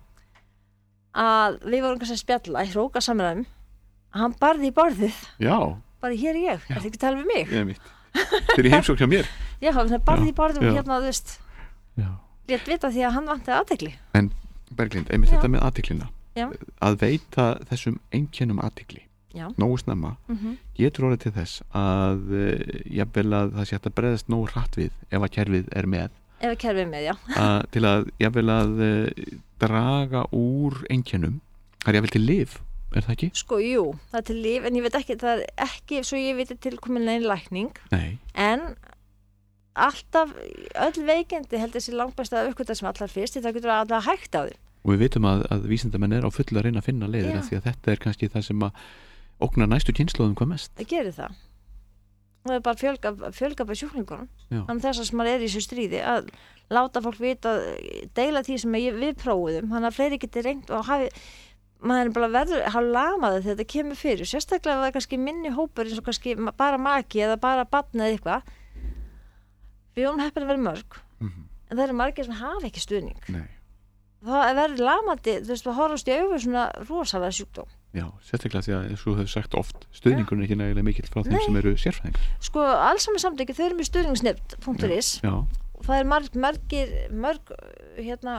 að við vorum kannski að spjalla í hróka samræðum að hann barði í borðið, já, bara hér er ég, þetta ekki að tala við mig. ég er mitt Þeir eru heimsókn hjá mér. Já, hann barði í borðið já. og hérna, þú veist, Já. rétt vita því að hann vanti aðtekli. En Berglind, einmitt Já. þetta með aðtiklina Já. að veita þessum einkennum aðtikli Já. nógu snemma Mhm. getur orðið til þess að uh, jafnvel að það sé hægt að bregðast nógu hratt við ef að kerfið er með Ef að kerfið með, já. að, til að jafnvel að uh, draga úr einkennum það er jafnvel til lyf, er það ekki? Sko, jú, það er til líf, en ég veit ekki, það er ekki, svo ég veit til komin einn lækning, Nei, en alltaf, öll veikindi held þessi langbæst að uppgöta sem allar fyrst, því það getur alltaf hægt á því. og við vitum að, að vísindamenn er á fullu að reyna að finna leiðir Já. af því að þetta er kannski það sem að ógnar næstu kynnslóðum hvað mest. Það gerir það. Það er bara fjölga, fjölga bara sjúklingunum. Já. Þannig þess að sem maður er í þessu stríði að láta fólk vita, deila því sem ég, við prófuðum, þannig að fleiri geti reynt og hafi, maður er bara verður að hafa lamaði þegar þetta kemur fyrir. Sérstaklega ef það er kannski minni hópur eins og kannski bara maki eða bara barn eða eitthvað. Við erum heppin að vera mörg, Mhm. en það eru margir sem hafa ekki stuðning. Nei. það verður lamandi, þú veist, að horfast í augu svona rosalega sjúkdóm. Já, sérstaklega því að eins og þú hefur sagt oft stuðningurinn er ekki nægilega mikill frá þeim Nei. sem eru sérfræðingar. Sko, allsammensamtökin, þau eru með stuðningsnefnd punktur is Já, já. og það er marg, margir mörg, hérna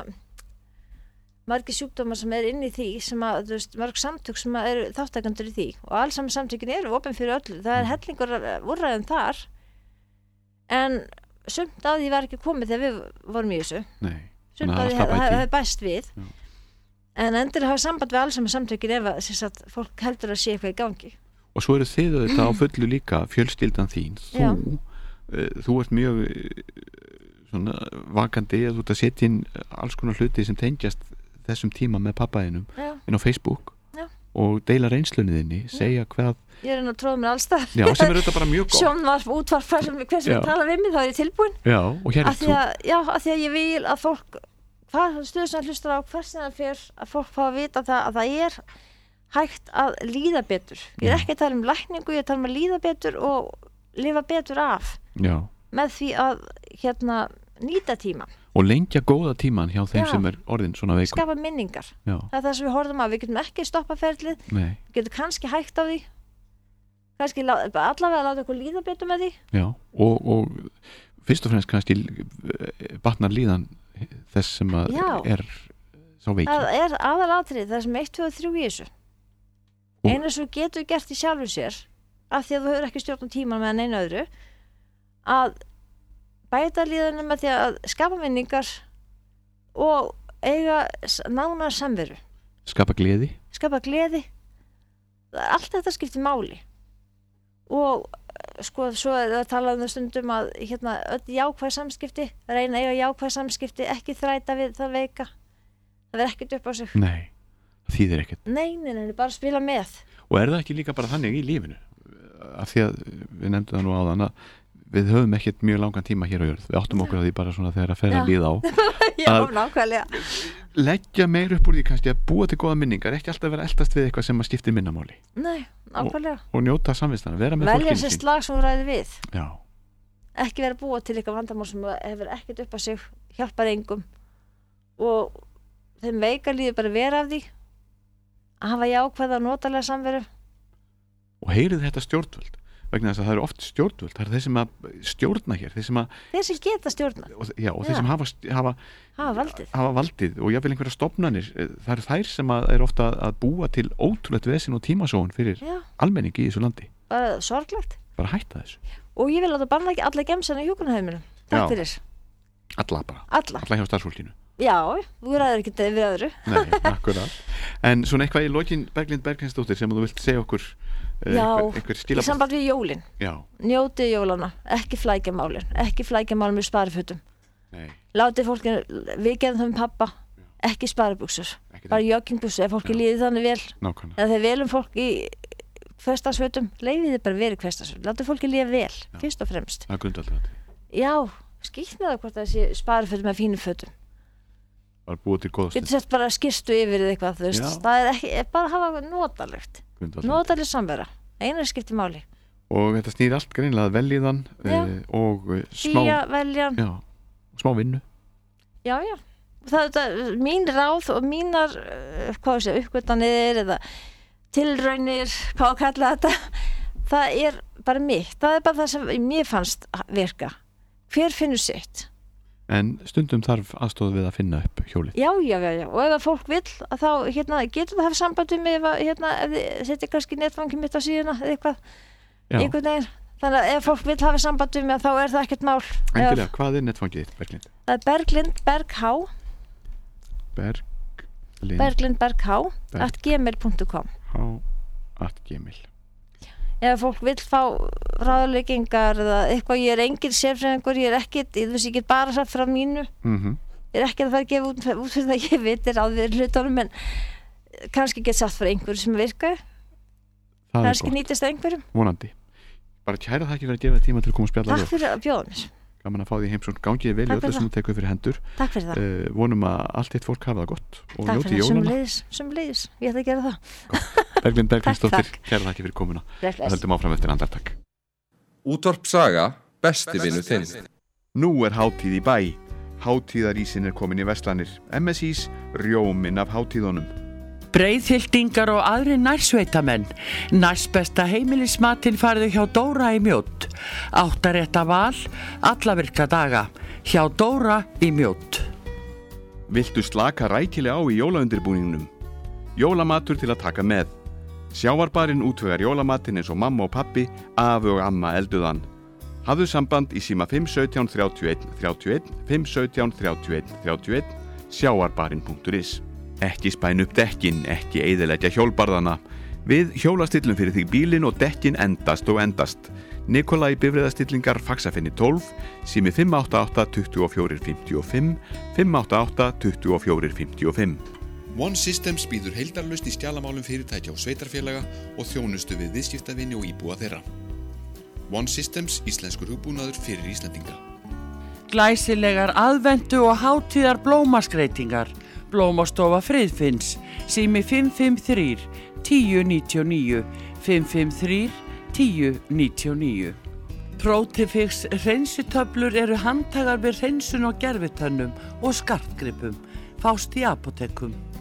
margir sjúkdómar sem er inn í því sem að, þú veist, mörg samtök sem að eru þáttakandur í því og allsammensamtökin eru opin fyrir öllu, það er hellingur úrræðum þar en sumt að því var ekki komið þegar við vorum í þessu. Nei. Sumt að því hefði bæst við Já. En endilega hafa samband við alls saman samtökin ef að, sem sagt, fólk heldur að sé eitthvað í gangi. Og svo eru þið þetta á fullu líka fjölskyldan þín. Þú, uh, þú ert mjög uh, svona vakandi að þú ert að setja inn alls konar hluti sem tengjast þessum tíma með pappaðinum inn á Facebook Já. Og deila reynslunniðinni, segja hvað Ég er inn að tróða mér allstað. Já, sem er þetta bara mjög gott. Sjónvarp, útvarp, hver sem, hver sem tala við mig, þá er ég tilbúin. Já, og hér er þú. Já, af því að ég vil að fólk hvað stuður sem hlustar á hversin það fyrir að fólk fá að vita það að það er hægt að líða betur. Ég er ekki að tala um lækningu, ég er að tala um að líða betur og lifa betur af Já. Með því að hérna nýta tíma. Og lengja góða tíman hjá þeim Já. Sem er orðin svona veikum. Skapa minningar. Já. Það er það sem við horfum að við getum ekki stoppa ferlið. Nei. Við getum kannski hægt á því. Kannski allavega að láta okkur líða betur með því. Já, og, og fyrst og fremst kannski batnar líðan þess sem að Já. Er sá veiki. Það er aðalatrið, það sem eitt, tvö og þrjú í þessu. Einu sem getur gert í sjálfu sér, af því að þú hefur ekki stjórn á tíman með neina öðru, að bæta líðanum með því að skapa minningar og eiga nána samveru. Skapa gleði. Skapa gleði. Allt þetta skiptir máli. Og sko, svo er það talað um stundum að hérna, öll jákvæð samskipti reyna að eiga jákvæð samskipti, ekki þræta við það veika, það verður ekkert upp á sig. Nei, það þýðir ekkert. Nei, nei, nei, bara spila með. Og er það ekki líka bara þannig í lífinu af því að við nefndum það nú áðan að við höfum ekkert mjög langan tíma hér á jörð, við áttum okkur að því bara svona þegar að fer að líða á Já, nákvæmlega. Leggja meir upp úr því kannski að búa til góða minningar, ekki alltaf vera eldast við eitthvað sem að skiptir minnamáli. Nei, nákvæmlega. Og, og njóta samvistana, vera með Velja fólkinu sín. sér slag sem þú ræði við. Já. Ekki vera búa til eitthvað vandamál sem hefur ekkert upp á sig, hjálpar engum og þeim veika líður bara vera af því að hafa jákvæða og notalega samveru. Og heyrið þetta stjórnvöld vegna þess að það eru oft stjórnvöld, það eru þeir sem að stjórna hér, þeir sem að þeir sem geta stjórna og, já, og þeir sem hafa, hafa, hafa, valdið. hafa valdið og jáfnvel einhverja stofnanir, það eru þær sem að er ofta að búa til ótrúlegt vesinn og tímasóun fyrir Já. Almenningi í þessu landi. Bara sorglegt. Bara hætta þessu. Og ég vil láta banna ekki alla gemsana í hjúkrunarheimilum. Takk fyrir. Alla bara. Alla. Alla hjá starfsfólkinu. Já, þú ræður ekki við öðru. Nei, akkurat. En svona eitthvað í lokin Berglind Bergvinsdóttir sem þú vilt segja okkur Já, einhver, einhver í samband við jólin. Já. Njótið jólana, ekki flækja málin, ekki flækja málin með sparifötum. Nei. Látið fólkinu, við gerum það með pappa, Já. Ekki sparibuxur, bara joggingbuxur, ef fólki líði þannig vel. Nákvæmlega. Eða þeir velum fólk í hversdagsfötum, leyfið þið bara verið hversdagsfötum, látið fólki líða vel, Já. Fyrst og fremst. Það er grundvallandi. Já, skýrt með það hvort það sé sparifötum með fínum fötum. Bara búið til góða stund. Getur sett bara skirstu yfir eitthvað, þú veist, það er ekki, er bara að hafa notalegt. Notaleg samvera, einar skipti máli. Og þetta snýr allt greinilega velíðan uh, og uh, smá Fía, veljan. Já, smá vinnu. Já, já. Það er mín ráð og mínar uh, hvað sé, uppgötanir eða tilraunir, hvað að kalla þetta, það er bara mitt. Það er bara það sem mér fannst virka. Hver finnur sitt? En stundum þarf aðstoð við að finna upp hjólið. Já, já, já, já. Og ef fólk vill að þá hérna, getur það að hafa samband um mig ef, hérna, ef þið setja kannski netfangi mitt á síðuna eða eitthvað, einhvern veginn. Þannig að ef fólk vill hafa samband um mig þá er það ekkert mál. Endilega, hvað er netfangið þitt, Berglind? Það er Berglind Berg H Berglind Berglind Berg H at gmail punktur com H at gmail. Ef fólk vill fá ráðleggingar eða eitthvað, ég er engin sérfræðingur, ég er ekkit, ég veist, ég get bara satt frá mínu. Mm-hmm. Ég er ekki að fara að gefa út, út fyrir það ég vitir á því hlutunum, en kannski get satt frá einhverju sem virka. Kannski nýtist einhverjum. Vonandi. Bara kæra það ekki fyrir að gefa tíma til að koma og spjalla. Takk fyrir að bjóða mér. Gaman að fá því heimsón, gangiði vel í öllu sem þú tekur fyrir hendur. Takk fyrir það. Uh, vonum að allt eitt fólk hafa það gott og Takk njóti jólana. Takk fyrir það, leiðis, ég ætla að gera það. Berglind Berglinsdóttir, kæra þakki fyrir komuna. Það höldum áfram eftir andartak. Útvarp Saga, besti vinur þinn. Nú er hátíð í bæ. Hátíðarísin er komin í verslanir. M S Ís rjóminn af hátíðunum. Breiðhyltingar og aðri nærsveitamenn. Nærsbesta heimilismatinn farðu hjá Dóra í Mjódd. Áttarétta val, alla virka daga. Hjá Dóra í Mjódd. Viltu slaka rækilega á í jólaundirbúningnum? Jólamatur til að taka með. Sjávarbarinn útvegar jólamatinn eins og mamma og pappi, afi og amma elduðan. Hafðu samband í síma fimm sautján þrjátíu og einn þrjátíu og einn, fimm sautján þrjátíu og einn þrjátíu og einn, sjávarbarinn punktur is. Ekki spæn upp dekkin, ekki eyðileggja hjólbarðana. Við hjólastillum fyrir þig bílinn og dekkin endast og endast. Nikolai bifreiðastillingar Faxafinni tólf, sími fimm átta átta tuttugu og fjögur fimmtíu og fimm, fimm átta átta tuttugu og fjögur fimmtíu og fimm. One Systems býður heildarlausn í skjalamálum fyrirtækja og sveitarfélaga og þjónustu við viðskiptavini og íbúa þeirra. One Systems, íslenskur hugbúnaður fyrir Íslendinga. Glæsilegar aðventu og hátíðar blómaskreitingar. Blómastofa Friðfinns, sími fimm fimm þrjú, tíu níutíu og níu, fimm fimm þrjú, tíu níutíu og níu. Protifix hreinsitöflur eru handhagar við hreinsun og gerfitönnum og skartgripum. Fást í apótekum.